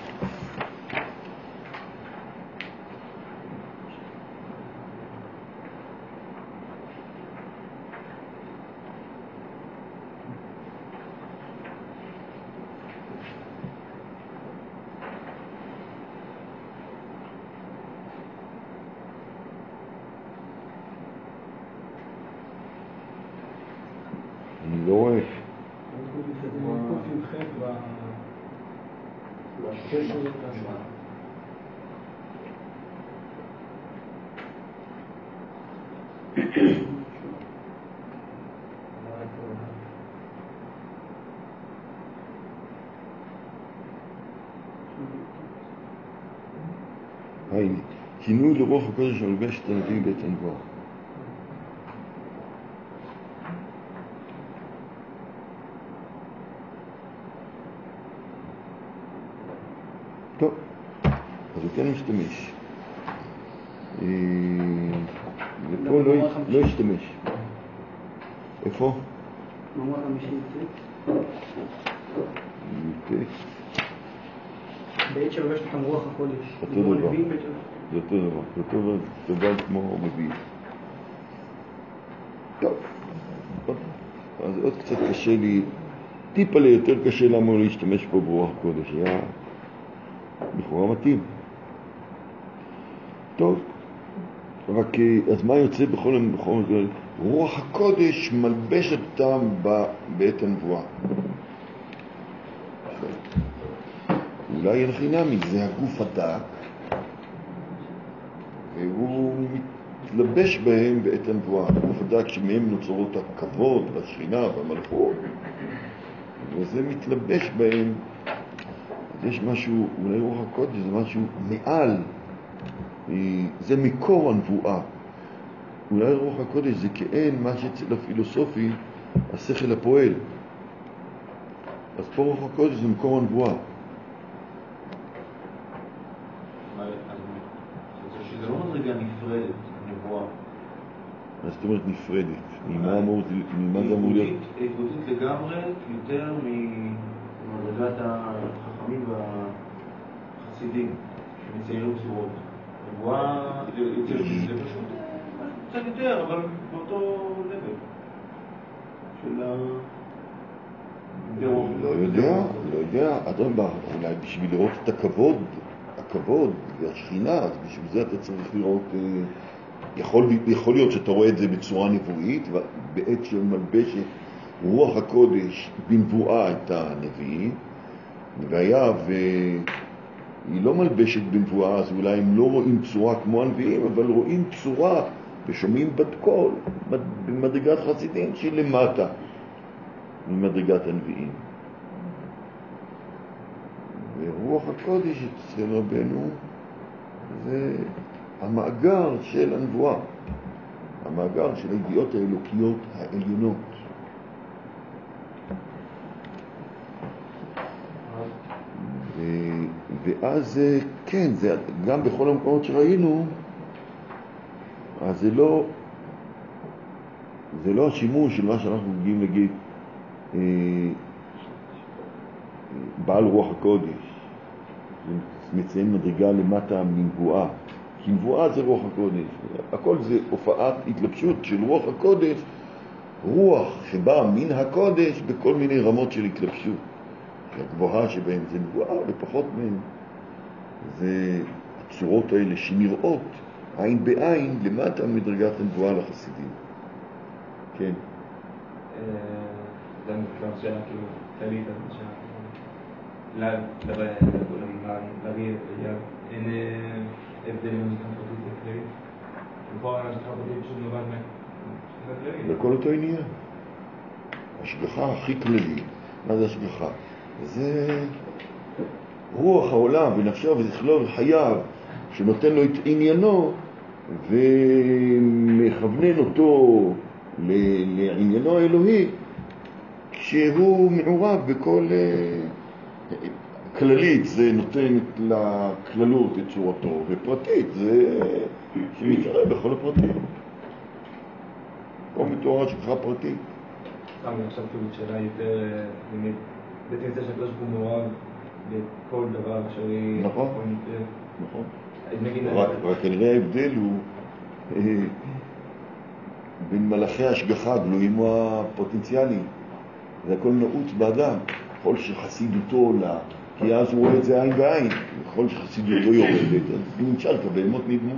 אני לא רואה. הנה, כינוי לרוח הקודש מלבשת את הנביא בעת הנבואה. טוב, אז הוא כן משתמש. ופה לא ישתמש. איפה? מאמר חמישי י"ט. בעת שלבשת לכם רוח הקודש. אותו דבר. זה אותו דבר. זה אותו דבר כמו מביא. טוב. אז עוד קצת קשה לי, טיפה לי יותר קשה למה לא להשתמש פה ברוח הקודש. היה לכאורה מתאים. טוב. רק אז מה יוצא בכל בכל רוח הקודש מלבש אותם בעת הנבואה. אולי אין חינמי, זה הגוף הדק, והוא מתלבש בהם בעת הנבואה. הגוף הדק שמהם נוצרות הכבוד והשכינה והמלכות, וזה מתלבש בהם. יש משהו, אולי רוח הקודש זה משהו מעל, זה מקור הנבואה. אולי רוח הקודש זה כאין מה שאצל הפילוסופי השכל הפועל. אז פה רוח הקודש זה מקור הנבואה. שזה לא מדרגה נפרדת, נבואה. מה זאת אומרת נפרדת? ממה זה אמור להיות? התגודית לגמרי יותר ממדרגת החכמים והחסידים שמציירים צורות. נבואה יותר זה פשוט קצת יותר, אבל באותו לבל של ה... לא יודע, לא יודע. אדם בא, אולי בשביל לראות את הכבוד, הכבוד והשכינה, אז בשביל זה אתה צריך לראות, יכול, יכול להיות שאתה רואה את זה בצורה נבואית, בעת שמלבשת רוח הקודש בנבואה את הנביא, והיה והיא לא מלבשת בנבואה, אז אולי הם לא רואים צורה כמו הנביאים, אבל רואים צורה ושומעים בת קול, במדרגת חסידים שלמטה ממדרגת הנביאים. ורוח הקודש אצל רבנו זה המאגר של הנבואה, המאגר של הידיעות האלוקיות העליונות. ו- ואז כן, זה, גם בכל המקומות שראינו, אז זה לא, זה לא השימוש של מה שאנחנו מגיעים להגיד אה, בעל רוח הקודש. זה מציין מדרגה למטה מנבואה. כי נבואה זה רוח הקודש. הכל זה הופעת התלבשות של רוח הקודש, רוח שבאה מן הקודש בכל מיני רמות של התלבשות. הגבוהה שבהן זה נבואה, ופחות מהן זה הצורות האלה שנראות עין בעין למטה מדרגת הנבואה לחסידים. כן. זה גם שאלה כאילו כללית, אז שאלה להביא אין הבדלים במתחם פרטית וכללית. בכל המתחם פרטית פשוט נובעת מה? זה כל אותו עניין. השגחה הכי כללית. מה זה השגחה? זה רוח העולם ונפשו וזכלו וחייו שנותן לו את עניינו ומכוונן אותו לעניינו האלוהי כשהוא מעורב בכל כללית. זה נותן לכללות את צורתו, ופרטית זה שמתערב בכל הפרטים. פה מתואר השגחה פרטית. סתם, עכשיו כאילו שאלה יותר באמת בעצם זה שהקדוש ברוך הוא מעורב בכל דבר אשרי... נכון, נכון. רק כנראה ההבדל הוא בין מלאכי ההשגחה גלויים או הפוטנציאליים. זה הכל נעוץ באדם, ככל שחסידותו עולה, כי אז הוא רואה את זה עין בעין, ככל שחסידותו יורדת, אז הוא נמשל כבהמות נדמו.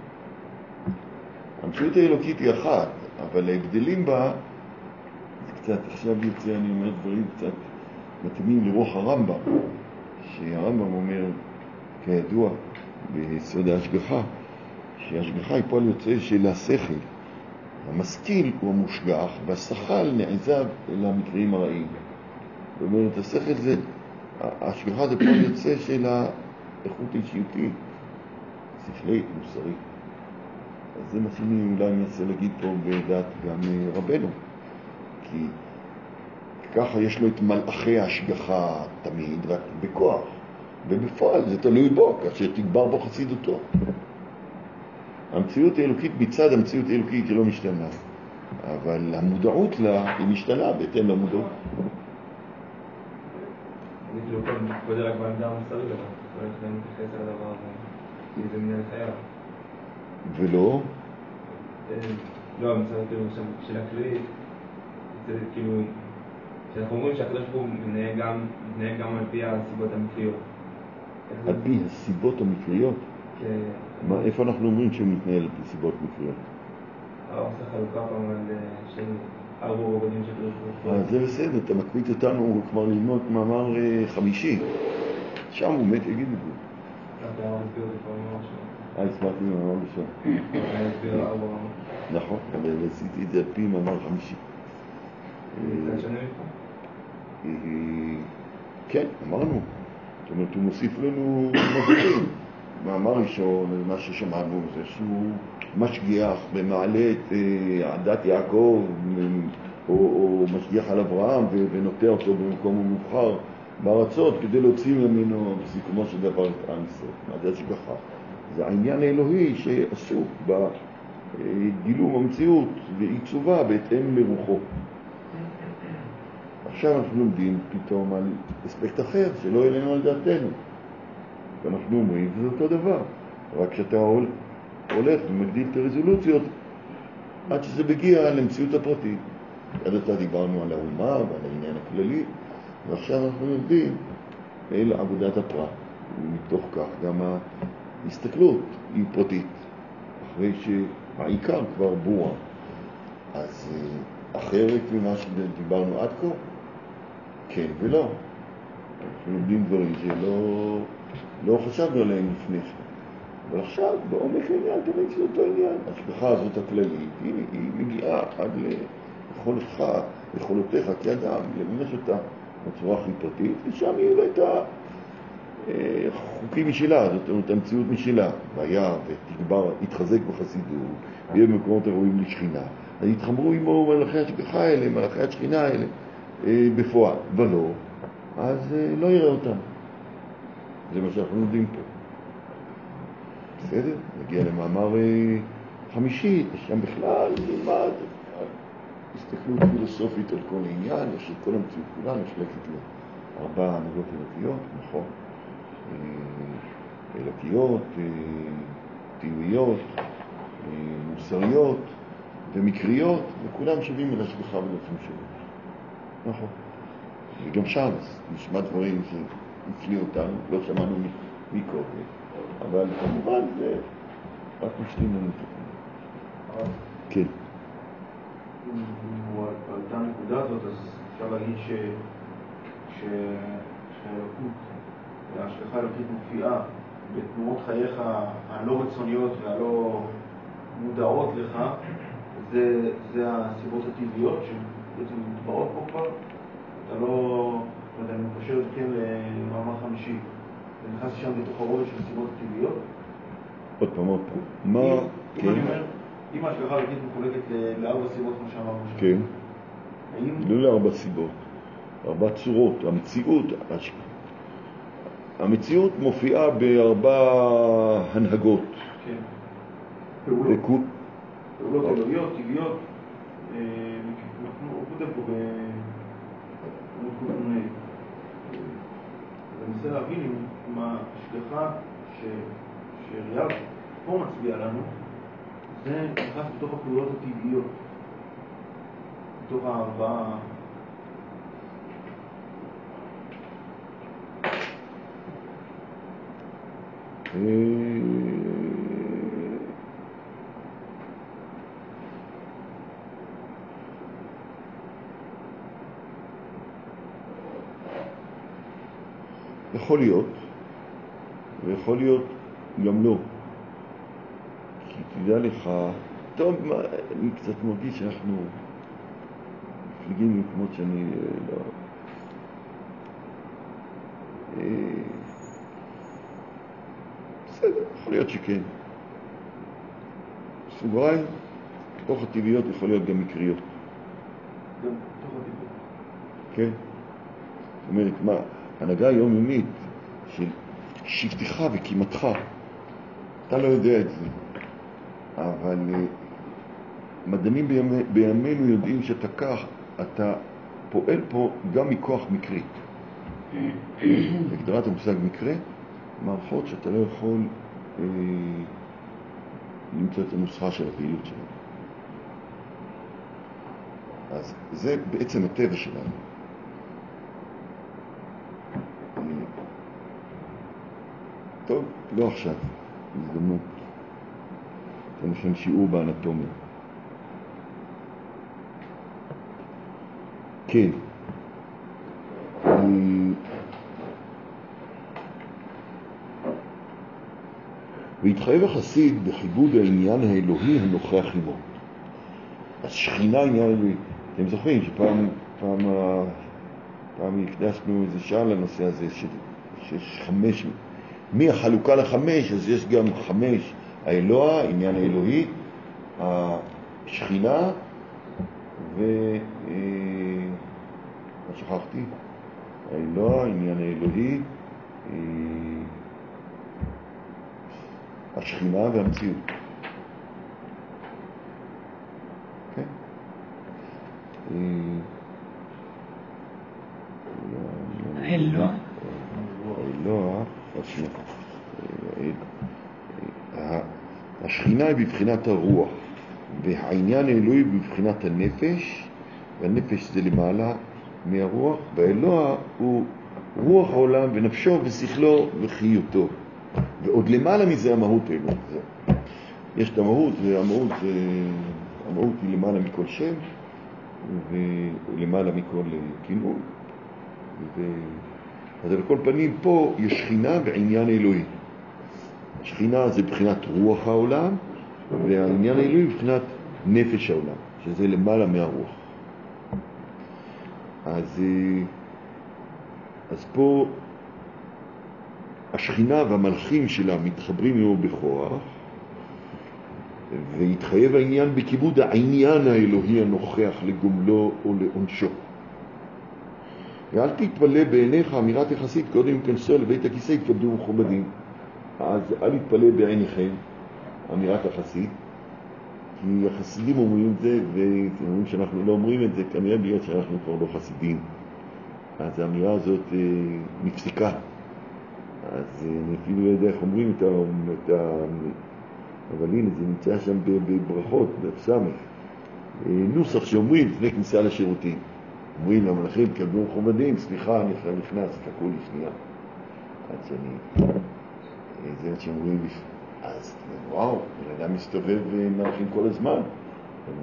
המציאות האלוקית היא אחת, אבל ההבדלים בה, זה קצת, עכשיו יוצא, אני אומר דברים קצת מתאימים לרוח הרמב"ם, שהרמב"ם אומר, כידוע, ביסוד ההשגחה, שההשגחה היא פועל יוצא של השכל. המשכיל הוא המושגח, והשכל נעזב אל המקרים הרעים. זאת אומרת, השכל זה, ההשגחה זה פועל יוצא של האיכות האישיותית, שכלית, מוסרית. אז זה מה שאני אולי מנסה להגיד פה בדעת גם רבנו. כי ככה יש לו את מלאכי ההשגחה תמיד, רק בכוח. ובפועל זה תלוי בו, כאשר תגבר בו חסידותו. המציאות האלוקית מצד המציאות האלוקית היא לא משתנה, אבל המודעות לה היא משתנה בהתאם למודעות. אני כאילו פה זה רק בעמדה המוסרית, אבל לא איך אני מתייחס על הדבר הזה, כי זה מנהל חייו. ולא? לא, המצב כאילו של הכללית, זה כאילו, שאנחנו אומרים שהקדוש ברוך הוא מתנהג גם על פי הסיבות המקריות. על פי הסיבות המקריות? מה, איפה אנחנו אומרים שהוא מתנהל על פי סיבות מקריות? עושה חלוקה פעם על של ארבע רבדים של קדוש ברוך הוא. זה בסדר, אתה מקפיץ אותנו כבר ללמוד מאמר חמישי. שם הוא מת יגיד את זה. אתה אמר להסביר את זה פעם ממש לא. אה, הסברתי מאמר ראשון. אני אסביר ארבע רבדים. נכון, אבל עשיתי את זה על פי מאמר חמישי. אתה שונה מפה? כן, אמרנו. זאת אומרת, הוא מוסיף לנו מבטים. מאמר ראשון, מה ששמענו, זה שהוא משגיח במעלה את עדת יעקב, או, או משגיח על אברהם, ונוטע אותו במקום המובחר בארצות, כדי להוציא ממנו בסיכומו של דבר את עם ישראל. מה זה השגחה? זה העניין האלוהי שעסוק בגילום המציאות ועיצובה בהתאם לרוחו. עכשיו אנחנו לומדים פתאום על אספקט אחר שלא אלינו על דעתנו. ואנחנו אומרים, זה אותו דבר. רק שאתה הולך ומגדיל את הרזולוציות עד שזה מגיע למציאות הפרטית. עד עתה דיברנו על האומה ועל העניין הכללי, ועכשיו אנחנו יודעים אל עבודת הפרט. ומתוך כך גם ההסתכלות היא פרטית, אחרי שהעיקר כבר ברורה. אז אחרת ממה שדיברנו עד כה, כן ולא. אנחנו לומדים דברים שלא לא חשבנו עליהם לפני שם. אבל עכשיו, בעומק העניין, תמיד זה אותו עניין. ההשגחה הזאת הכללית, היא, היא מגיעה עד ליכולתך, יכולותיך כאדם, לממש אותה בצורה הכי פרטית, ושם יהיו לה את חוקים משילה, זאת אומרת, המציאות משילה, והיה ותגבר, התחזק בחסידות, ויהיה במקומות הראויים לשכינה. אז יתחברו עמו מלאכי השגחה האלה, מלאכי השכינה האלה, בפועל, ולא, אז לא יראה אותם. זה מה שאנחנו יודעים פה. בסדר? נגיע למאמר חמישי, שם בכלל נלמד הסתכלות פילוסופית על כל העניין, יש את כל המציאות כולה, נשלפת לארבע הנהגות אלוקיות, נכון? אלוקיות, טבעיות, מוסריות ומקריות, וכולם שווים אל השגחה ולעצם שלו. נכון. וגם שם נשמע דברים שהפליאו אותנו, לא שמענו מקודם, אבל כמובן זה רק משלים לנו את הכול. כן. אם עלתה הנקודה הזאת, אז אפשר להגיד שהאלוקות וההשגחה האלוקית מופיעה בתנועות חייך הלא רצוניות והלא מודעות לך, זה, זה הסיבות הטבעיות שבעצם מתבעות פה כבר. אתה לא, לא יודע, אני מקשר את זה למאמר חמישי. זה נכנס שם בתוך הרובד של הסיבות הטבעיות. עוד פעם, עוד פעם. מה? אם אני אומר, אם ההשגחה האלוקית מחולקת לארבע סיבות, כמו שאמרנו שם. כן. האם... לא לארבע סיבות. ארבע צורות. המציאות, המציאות מופיעה בארבע הנהגות. כן. פעולות. וכו... פעולות אלוהיות, טבעיות. אנחנו קודם פה בנקודות מוני. אני מנסה להבין אם ההשגחה שריאב פה מצביע לנו, זה נכנס בתוך הפעולות הטבעיות. בתוך הארבעה... יכול להיות, ויכול להיות גם לא. כי תדע לך, טוב, מה, אני קצת מרגיש שאנחנו מפליגים במקומות שאני לא... בסדר, יכול להיות שכן. סוגריים, בתוך הטבעיות יכול להיות גם מקריות. גם בתוך הטבעיות. כן. זאת אומרת, מה, הנהגה היומיומית של שבטך וקימתך, אתה לא יודע את זה, אבל מדענים בימי, בימינו יודעים שאתה כך, אתה פועל פה גם מכוח מקרי. הגדרת המושג מקרה, מערכות שאתה לא יכול אה, למצוא את הנוסחה של הפעילות שלנו. אז זה בעצם הטבע שלנו. אה, טוב, לא עכשיו, הזדמנות. יש לנו שיעור באנטומיה. כן. והתחייב החסיד בכיבוד העניין האלוהי הנוכח עמו. אז שכינה עניין אלוהי. אתם זוכרים שפעם פעם, פעם הקדשנו איזה שעה לנושא הזה, שיש חמש, מהחלוקה לחמש, אז יש גם חמש, האלוה, עניין האלוהי, השכינה, ו... מה שכחתי? האלוה, עניין האלוהי, השכינה והמציאות. כן? האלוה? האלוה, השכינה היא בבחינת הרוח, והעניין האלוהי בבחינת הנפש, והנפש זה למעלה מהרוח, והאלוה הוא רוח העולם ונפשו ושכלו וחיותו. ועוד למעלה מזה המהות האלוהית. יש את המהות, והמהות זה, המהות היא למעלה מכל שם, ולמעלה מכל כינוי. ו... אז על כל פנים פה יש שכינה בעניין האלוהי. השכינה זה בחינת רוח העולם, והעניין האלוהי בחינת נפש העולם, שזה למעלה מהרוח. אז, אז פה השכינה והמלאכים שלה מתחברים לו בכוח, והתחייב העניין בכיבוד העניין האלוהי הנוכח לגומלו או לעונשו. ואל תתפלא בעיניך, אמירת יחסית, קודם כנסו לבית הכיסא יתכבדו מכובדים. אז אל תתפלא בעיניכם, אמירת יחסית, כי החסידים אומרים את זה, ואומרים שאנחנו לא אומרים את זה, כנראה בגלל שאנחנו כבר לא חסידים. אז האמירה הזאת אה, מפסיקה. אז אני אפילו לא יודע איך אומרים את ה... את ה... אבל הנה, זה נמצא שם בברכות, בפסמך. נוסח שאומרים לפני כניסה לשירותים. אומרים למלאכים, תקבלו מכובדים, סליחה, אני נכנס, חכו לי שנייה. עד שאני... זה מה שאומרים לי. אז וואו, בן אדם מסתובב מלאכים כל הזמן. ו...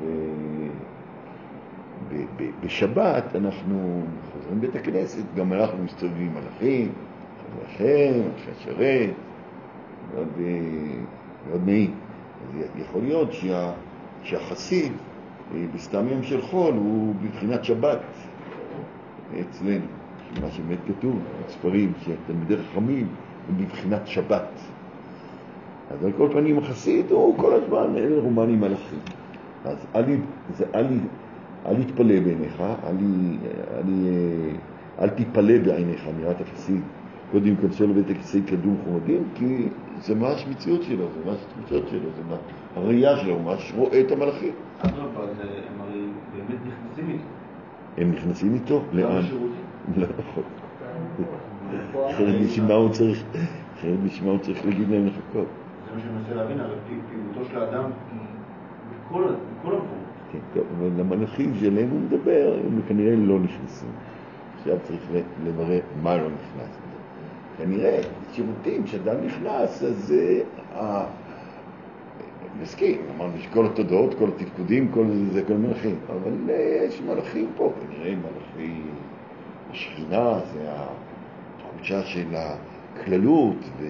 ב- ב- בשבת אנחנו חוזרים בית הכנסת, גם אנחנו מסתובבים מלאכים, אחרי אחרי שרת, מאוד, מאוד נעים. אז יכול להיות שה, שהחסיד בסתם יום של חול הוא בבחינת שבת אצלנו, מה שבאמת כתוב בספרים שתלמידי חכמים הוא בבחינת שבת. אז על כל פנים החסיד הוא כל הזמן אלה רומני מלאכים. אז אל, זה, אל, אל תתפלא בעיניך, אל, אל, אל תתפלא בעיניך אמירת החסיד. קודם כנסו לבית הכיסא יתכבדו מכובדים, כי זה ממש מציאות שלו, זה ממש תחושות שלו, זה ממש הראייה שלו, הוא ממש רואה את המלאכים. אדרבה, הם הרי באמת נכנסים איתו. הם נכנסים איתו? לאן? לשירותים. לא נכון. אחרת בשביל מה הוא צריך, אחרת בשביל מה הוא צריך להגיד להם לחכות. זה מה שאני מנסה להבין, הרי פעילותו של האדם היא בכל המקומות. כן, טוב, אבל למלאכים שלהם הוא מדבר, הם כנראה לא נכנסים. עכשיו צריך לברר מה לא נכנס. כנראה, שירותים, שאדם נכנס, אז אה, מסכים, אמרנו שכל התודעות, כל התפקודים, כל זה, זה כל מלאכים. אבל יש מלאכים פה, כנראה מלאכי השכינה, זה התחושה של הכללות ו...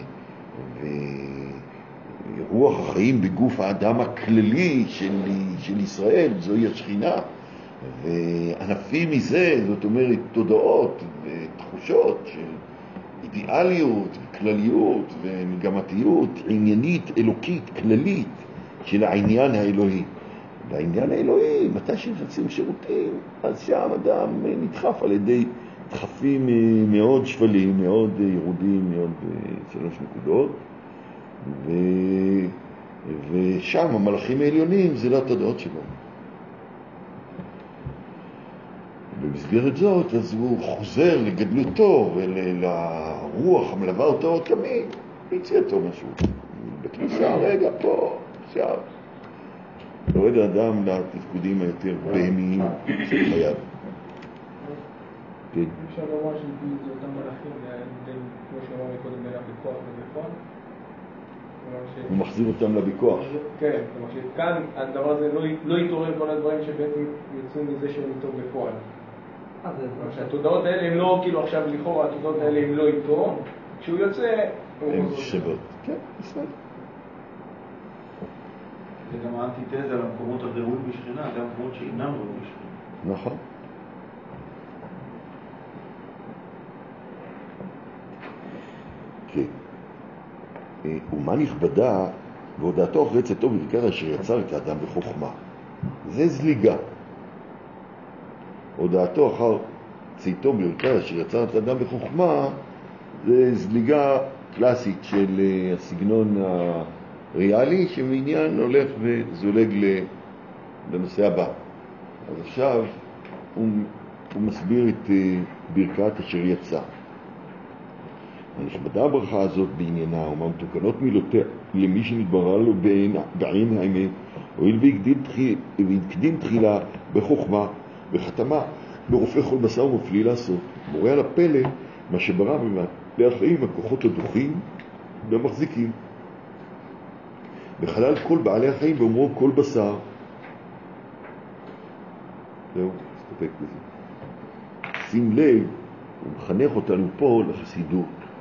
ורוח החיים בגוף האדם הכללי של, של ישראל, זוהי השכינה. וענפים מזה, זאת אומרת, תודעות ותחושות של אידיאליות וכלליות ומגמתיות עניינית, אלוקית, כללית של העניין האלוהי. והעניין האלוהי, מתי שנכנסים שירותים, אז שם אדם נדחף על ידי דחפים מאוד שפלים, מאוד ירודים, מאוד שלוש נקודות. ו... ושם המלאכים העליונים זה לא התודעות שלו. במסגרת זאת, אז הוא חוזר לגדלותו ולרוח המלווה אותו עוד תמיד, ביציאתו משהו. בכניסה, רגע, פה, עכשיו. יורד האדם לתפקודים היותר בהמיים של חייו. כן. אפשר לומר שזה אותם מלאכים, כמו שאמרנו קודם, בין בכוח ובפועל? הוא מחזיר אותם לבכוח. כן, כלומר שכאן הדבר הזה לא יתעורר כל הדברים שבעצם יוצאו מזה שהם איתו בפועל. שהתודעות האלה הם לא, כאילו עכשיו לכאורה, התודעות האלה הם לא איתו, כשהוא יוצא... הם שוות. כן, בסדר. זה גם האנטיתזה למקומות הראויים בשכינה, גם מקומות שאינם ראויים בשכינה. נכון. כן. ומה נכבדה, והודעתו אחרי צאתו בבקר אשר יצר את האדם בחוכמה. זה זליגה. הודעתו אחר צאתו בבקר אשר יצר את האדם בחוכמה, זה זליגה קלאסית של הסגנון הריאלי, שמעניין הולך וזולג לנושא הבא. אז עכשיו הוא, הוא מסביר את ברכת אשר יצא. הנכבדה הברכה הזאת בעניינה, ומה מתוקנות מילותיה למי שנתברר לו בעין, בעין האמת, הואיל והקדים תחילה בחוכמה, בחתמה, ברופא כל בשר ומפליא לעשות, מורה על הפלא, מה שברא במעלה החיים, הכוחות הדוחים והמחזיקים. בחלל כל בעלי החיים באומרו כל בשר. זהו, נסתפק בזה. שים לב, הוא מחנך אותנו פה לחסידות.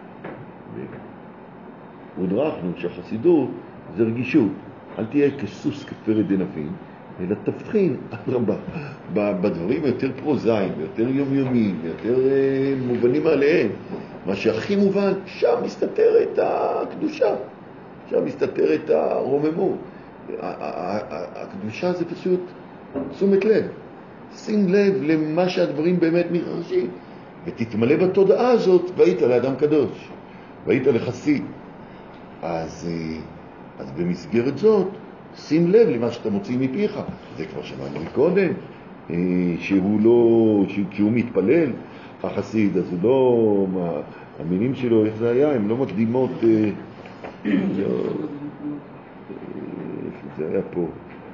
הודרכנו שהחסידות זה רגישות. אל תהיה כסוס כפרד דנבים, אלא תבחין, אדרבה, בדברים היותר פרוזאיים, יותר יומיומיים, יותר מובנים עליהם. מה שהכי מובן, שם מסתתרת הקדושה, שם מסתתרת הרוממות. הקדושה זה פשוט תשומת לב. שים לב למה שהדברים באמת מתרחשים, ותתמלא בתודעה הזאת, והיית לאדם קדוש, והיית לחסיד. אז, אז במסגרת זאת, שים לב למה שאתה מוציא מפיך. זה כבר שמענו מקודם, שהוא לא, שהוא מתפלל, החסיד, אז הוא לא, מה, המינים שלו, איך זה היה, הם לא מקדימות, לא, זה היה פה.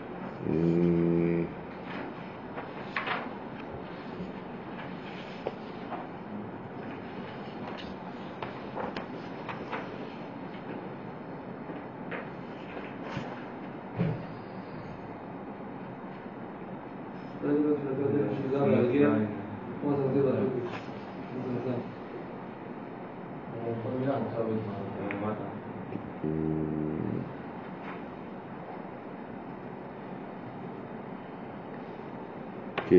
כן.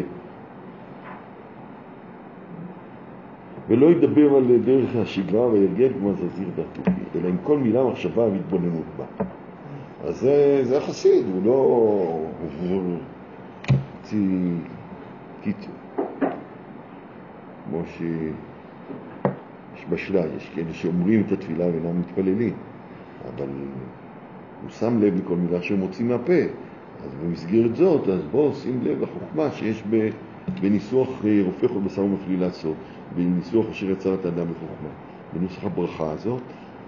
ולא ידבר על דרך השגרה וירגל כמו זזיר דרכי, אלא עם כל מילה מחשבה והתבוננות בה. אז זה, זה החסיד, הוא לא... הוא קיצור. כמו שיש בשלה, יש כאלה שאומרים את התפילה ואינם מתפללים, אבל הוא שם לב לכל מילה שהוא מוציא מהפה. אז במסגרת זאת, אז בואו שים לב לחוכמה שיש בניסוח רופא כל בשר ומפליא לעשות, בניסוח אשר יצר את האדם בחוכמה, בנוסח הברכה הזאת,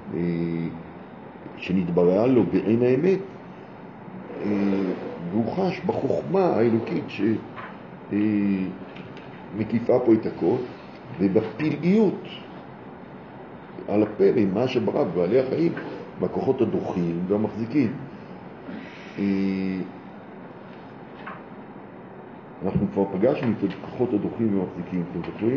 שנתבראה לו בעין האמת, והוא חש בחוכמה האלוקית שמקיפה פה את הכל, ובפלאיות על הפלא, מה שברא בבעלי החיים, בכוחות הדוחים והמחזיקים. אנחנו כבר פגשנו את הכוחות הדוחים והמחזיקים, אתם זוכרים?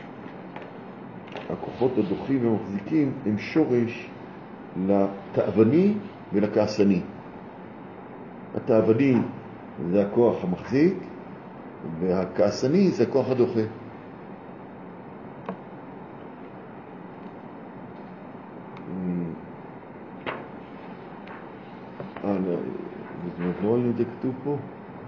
הכוחות הדוחים והמחזיקים הם שורש לתאווני ולכעסני. התאווני זה הכוח המחזיק, והכעסני זה הכוח הדוחה. אה, לא, זה כתוב פה?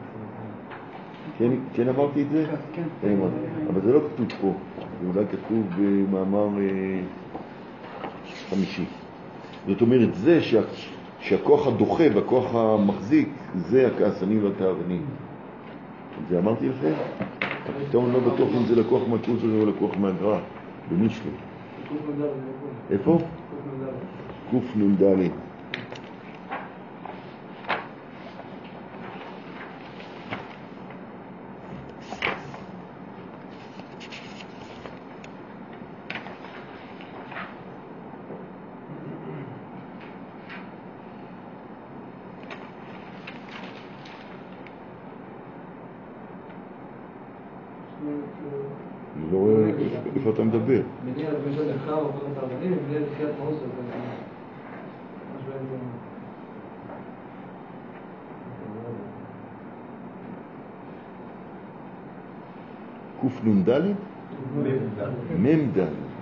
כן אמרתי את זה? כן. אבל זה לא כתוב פה, זה אולי כתוב במאמר חמישי. זאת אומרת, זה שהכוח הדוחה והכוח המחזיק, זה הכעסני והתאווני. זה אמרתי לכם? פתאום לא בטוח אם זה לקוח מהקורס הזה או לקוח מהגר"א, במשלי. איפה? קוף נ"ד. אני לא רואה איפה אתה מדבר. מניע לפגישות לחם או כל התאבנים, מניע לתחיית מעוס קוף נ"ד? מ"ד.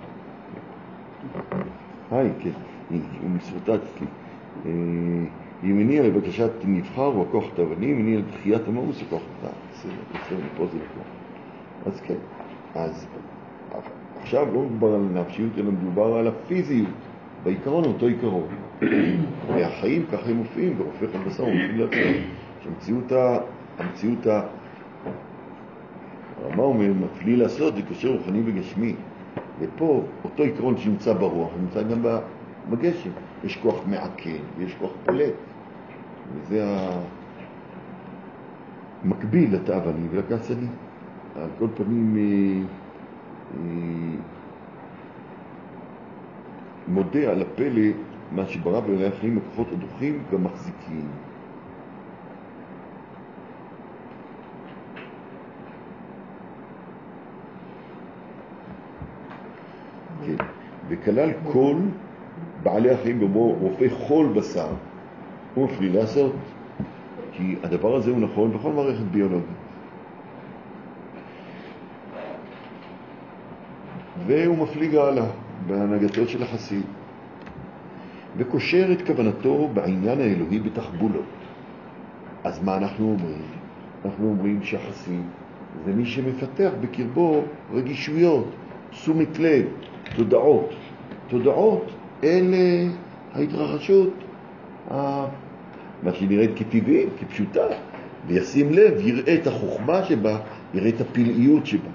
היי, כן, הוא מסורטט אצלי. היא מניע לבקשת נבחר הוא הכוח התאווני, מניע לתחיית המעוס הכוח התאווני. בסדר, פה זה לכוח. אז כן, אז עכשיו לא מדובר על הנפשיות, אלא מדובר על הפיזיות, בעיקרון אותו עיקרון. והחיים ככה הם מופיעים, והופך על בשר ומופיעים לעצמם, שהמציאות ה... המציאות ה... מה אומר, מפליא לעשות, זה קשר רוחני וגשמי. ופה, אותו עיקרון שנמצא ברוח, נמצא גם בגשם. יש כוח מעקן, ויש כוח פולט. וזה המקביל לתאווני ולכעסני. על כל פנים אה, אה, מודה על הפלא מה שברא בעלי החיים הכוחות הדוחים והמחזיקים. כן. וכלל כל בעלי החיים במו רופא חול בשר. הוא מפליא לעשות, כי הדבר הזה הוא נכון בכל מערכת ביולוגית. והוא מפליג הלאה בהנהגתו של החסיד, וקושר את כוונתו בעניין האלוהי בתחבולות. אז מה אנחנו אומרים? אנחנו אומרים שהחסיד זה מי שמפתח בקרבו רגישויות, תשומת לב, תודעות. תודעות אלה ההתרחשות, מה שנראית כטבעית, כפשוטה, וישים לב, יראה את החוכמה שבה, יראה את הפלאיות שבה.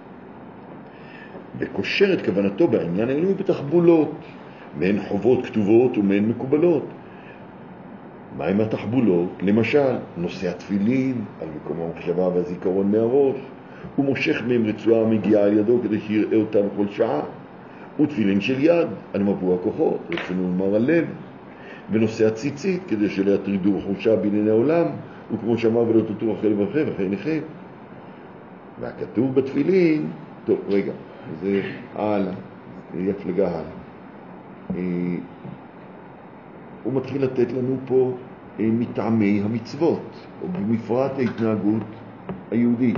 וקושר את כוונתו בעניין האלוהי בתחבולות, מהן חובות כתובות ומהן מקובלות. מהם התחבולות? למשל, נושא התפילין על מקום המחשבה והזיכרון מהראש, הוא מושך מהם רצועה המגיעה על ידו כדי שיראה אותם כל שעה, ותפילין של יד על מבוא הכוחות, רצונו לומר הלב, ונושא הציצית כדי שלא יטרידו וחושה בענייני העולם, וכמו שאמר ולא תטור אחרי לבבכם אחרי עיניכם. והכתוב בתפילין, טוב רגע, זה הלאה, זה הפלגה הלאה. הוא מתחיל לתת לנו פה מטעמי המצוות, או במפרט ההתנהגות היהודית,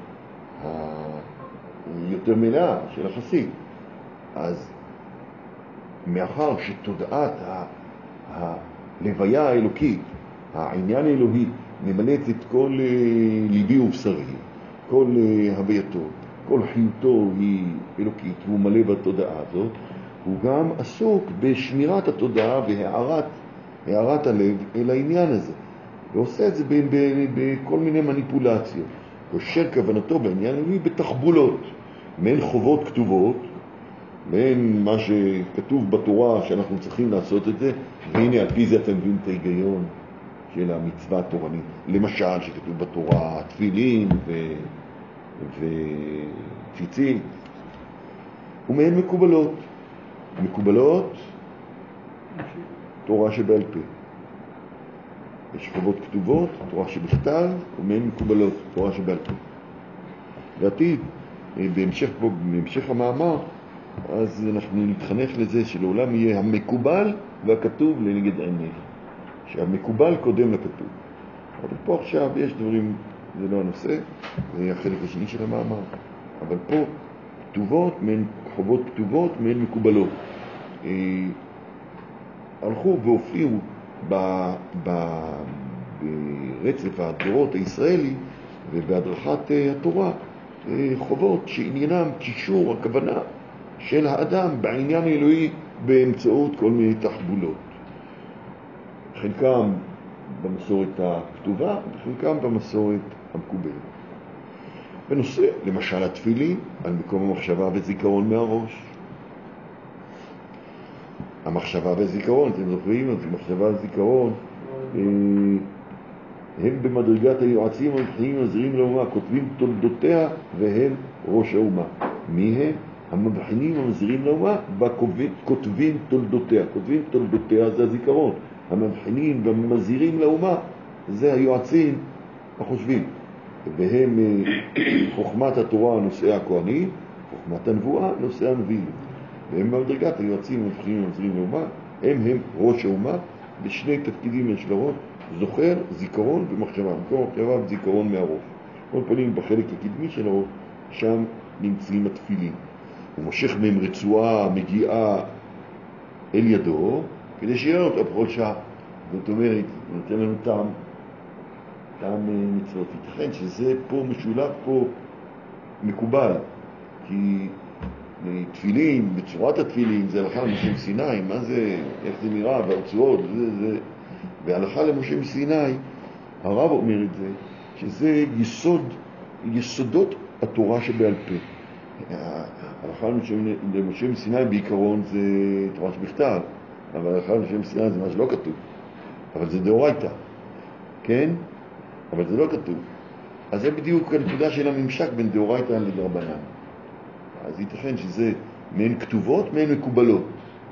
היותר מלאה של החסיד. אז מאחר שתודעת הלוויה האלוקית, העניין האלוהי, ממלאת את כל ליבי ובשרי, כל הווייתו, כל חיותו היא אלוקית, והוא מלא בתודעה הזאת, הוא גם עסוק בשמירת התודעה והערת הערת הלב אל העניין הזה, ועושה את זה ב- ב- בכל מיני מניפולציות. קושר כוונתו בעניין האלוהי בתחבולות, מעין חובות כתובות, מעין מה שכתוב בתורה שאנחנו צריכים לעשות את זה, והנה על פי זה אתם מבינים את ההיגיון של המצווה התורנית. למשל שכתוב בתורה תפילין ו... וציצית, ומעין מקובלות. מקובלות, תורה שבעל פה. יש חובות כתובות, תורה שבכתב, ומעין מקובלות, תורה שבעל פה. ועתיד, בהמשך, פה, בהמשך המאמר, אז אנחנו נתחנך לזה שלעולם יהיה המקובל והכתוב לנגד עיניך. שהמקובל קודם לכתוב. אבל פה עכשיו יש דברים, זה לא הנושא, זה החלק השני של המאמר. אבל פה כתובות, מעין חובות כתובות, מעין מקובלות. אה, הלכו והופיעו ב, ב, ברצף הדורות הישראלי ובהדרכת אה, התורה אה, חובות שעניינם קישור הכוונה של האדם בעניין האלוהי באמצעות כל מיני תחבולות. חלקם במסורת הכתובה וחלקם במסורת המקובלת. בנושא, למשל התפילין, על מקום המחשבה וזיכרון מהראש. המחשבה והזיכרון, אתם זוכרים? אז המחשבה והזיכרון הם במדרגת היועצים המבחינים הזרים לאומה, כותבים תולדותיה והם ראש האומה. מי הם? המבחינים המזרים לאומה, כותבים תולדותיה. כותבים תולדותיה זה הזיכרון. המבחינים והמזירים לאומה זה היועצים החושבים. והם חוכמת התורה נושאי הכהנים, חוכמת הנבואה נושאי הנביאים. והם במדרגת היועצים המבחינים המזירים לאומה, הם הם ראש האומה, בשני תפקידים יש לראות, זוכר, זיכרון ומחשבה. מקום מחשבה וזיכרון מהראש. כל פנים בחלק הקדמי של הראש, שם נמצאים התפילין. הוא מושך מהם רצועה מגיעה אל ידו, כדי שיראה אותה בכל שעה. זאת אומרת, נותן לנו טעם, טעם מצוות. ייתכן שזה פה משולב פה מקובל, כי תפילין, בצורת התפילין, זה הלכה למשה מסיני, מה זה, איך זה נראה, והרצועות, זה, זה, והלכה למשה מסיני, הרב אומר את זה, שזה יסוד, יסודות התורה שבעל פה. הלכה למשה מסיני בעיקרון זה תורה שבכתב, אבל הלכה למשה מסיני זה מה שלא כתוב, אבל זה דאורייתא, כן? אבל זה לא כתוב. אז זה בדיוק הנקודה של הממשק בין דאורייתא לדרבנן. אז ייתכן שזה מעין כתובות, מעין מקובלות.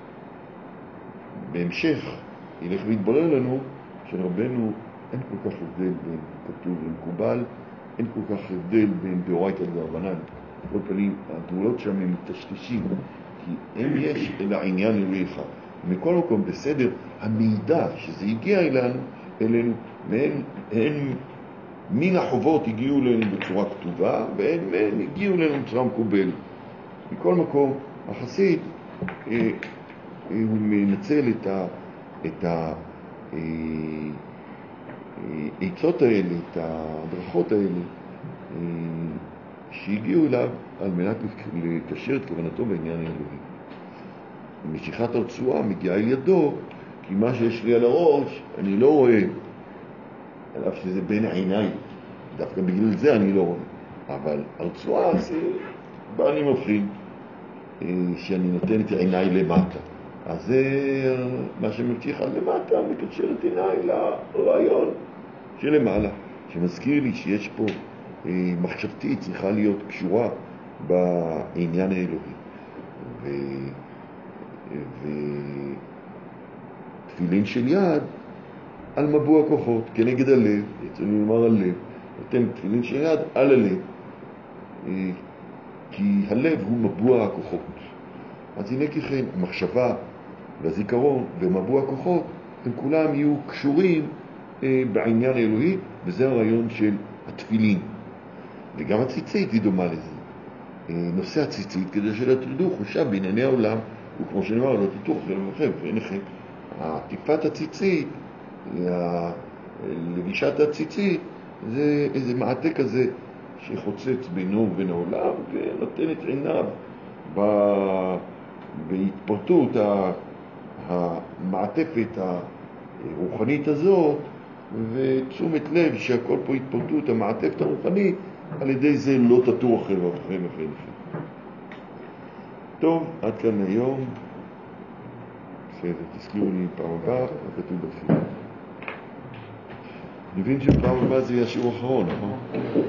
בהמשך ילך ויתברר לנו שלרבנו אין כל כך הבדל בין כתוב ומקובל, אין כל כך הבדל בין דאורייתא לדרבנן. כל פנים, הדרולות שם הם מתשתשים, כי הם יש אל העניין אלוהי אחד. מכל מקום, בסדר, המידע שזה הגיע אלינו, אלינו והן, הן מן החובות הגיעו אלינו בצורה כתובה, והן מהן הגיעו אלינו בצורה מקובלת. מכל מקום, החסיד אה, הוא מנצל את ה... את ה... העצות האלה, את ההדרכות האלה שהגיעו אליו על מנת לקשר את כוונתו בעניין האלוהי. משיכת הרצועה מגיעה אל ידו, כי מה שיש לי על הראש אני לא רואה, על אף שזה בין עיניי, דווקא בגלל זה אני לא רואה, אבל הרצועה זה בא אני מבחין שאני נותן את עיניי למטה. אז זה מה שממשיך עד למטה, מקשר את עיניי לרעיון שלמעלה, שמזכיר לי שיש פה אה, מחשבתי צריכה להיות קשורה בעניין האלוהי. ו... ותפילין של יד על מבוע כוחות, כנגד הלב, יצאנו לומר על לב, נותן תפילין של יד על הלב, אה, כי הלב הוא מבוע הכוחות. אז הנה ככן, המחשבה והזיכרון ומבוע הכוחות, הם כולם יהיו קשורים אה, בעניין האלוהי, וזה הרעיון של התפילין. וגם הציצית היא דומה לזה. אה, נושא הציצית, כדי שלא תרדו חושב בענייני העולם, וכמו שנאמר, לא תיתוך לכם ועיניכם. עטיפת הציצית, לבישת הציצית, זה איזה מעטה כזה שחוצץ בינו ובין העולם, ונותן את עיניו ב... בהתפרטות המעטפת הרוחנית הזאת, ותשומת לב שהכל פה התפרטות המעטפת הרוחנית, על ידי זה לא תטור אחרי ואחרי ואחרי ואחרי. טוב, עד כאן היום. בסדר, תזכירו לי פעם הבאה, כתוב בתפילה. אני מבין שפעם הבאה זה יהיה השיעור האחרון, נכון?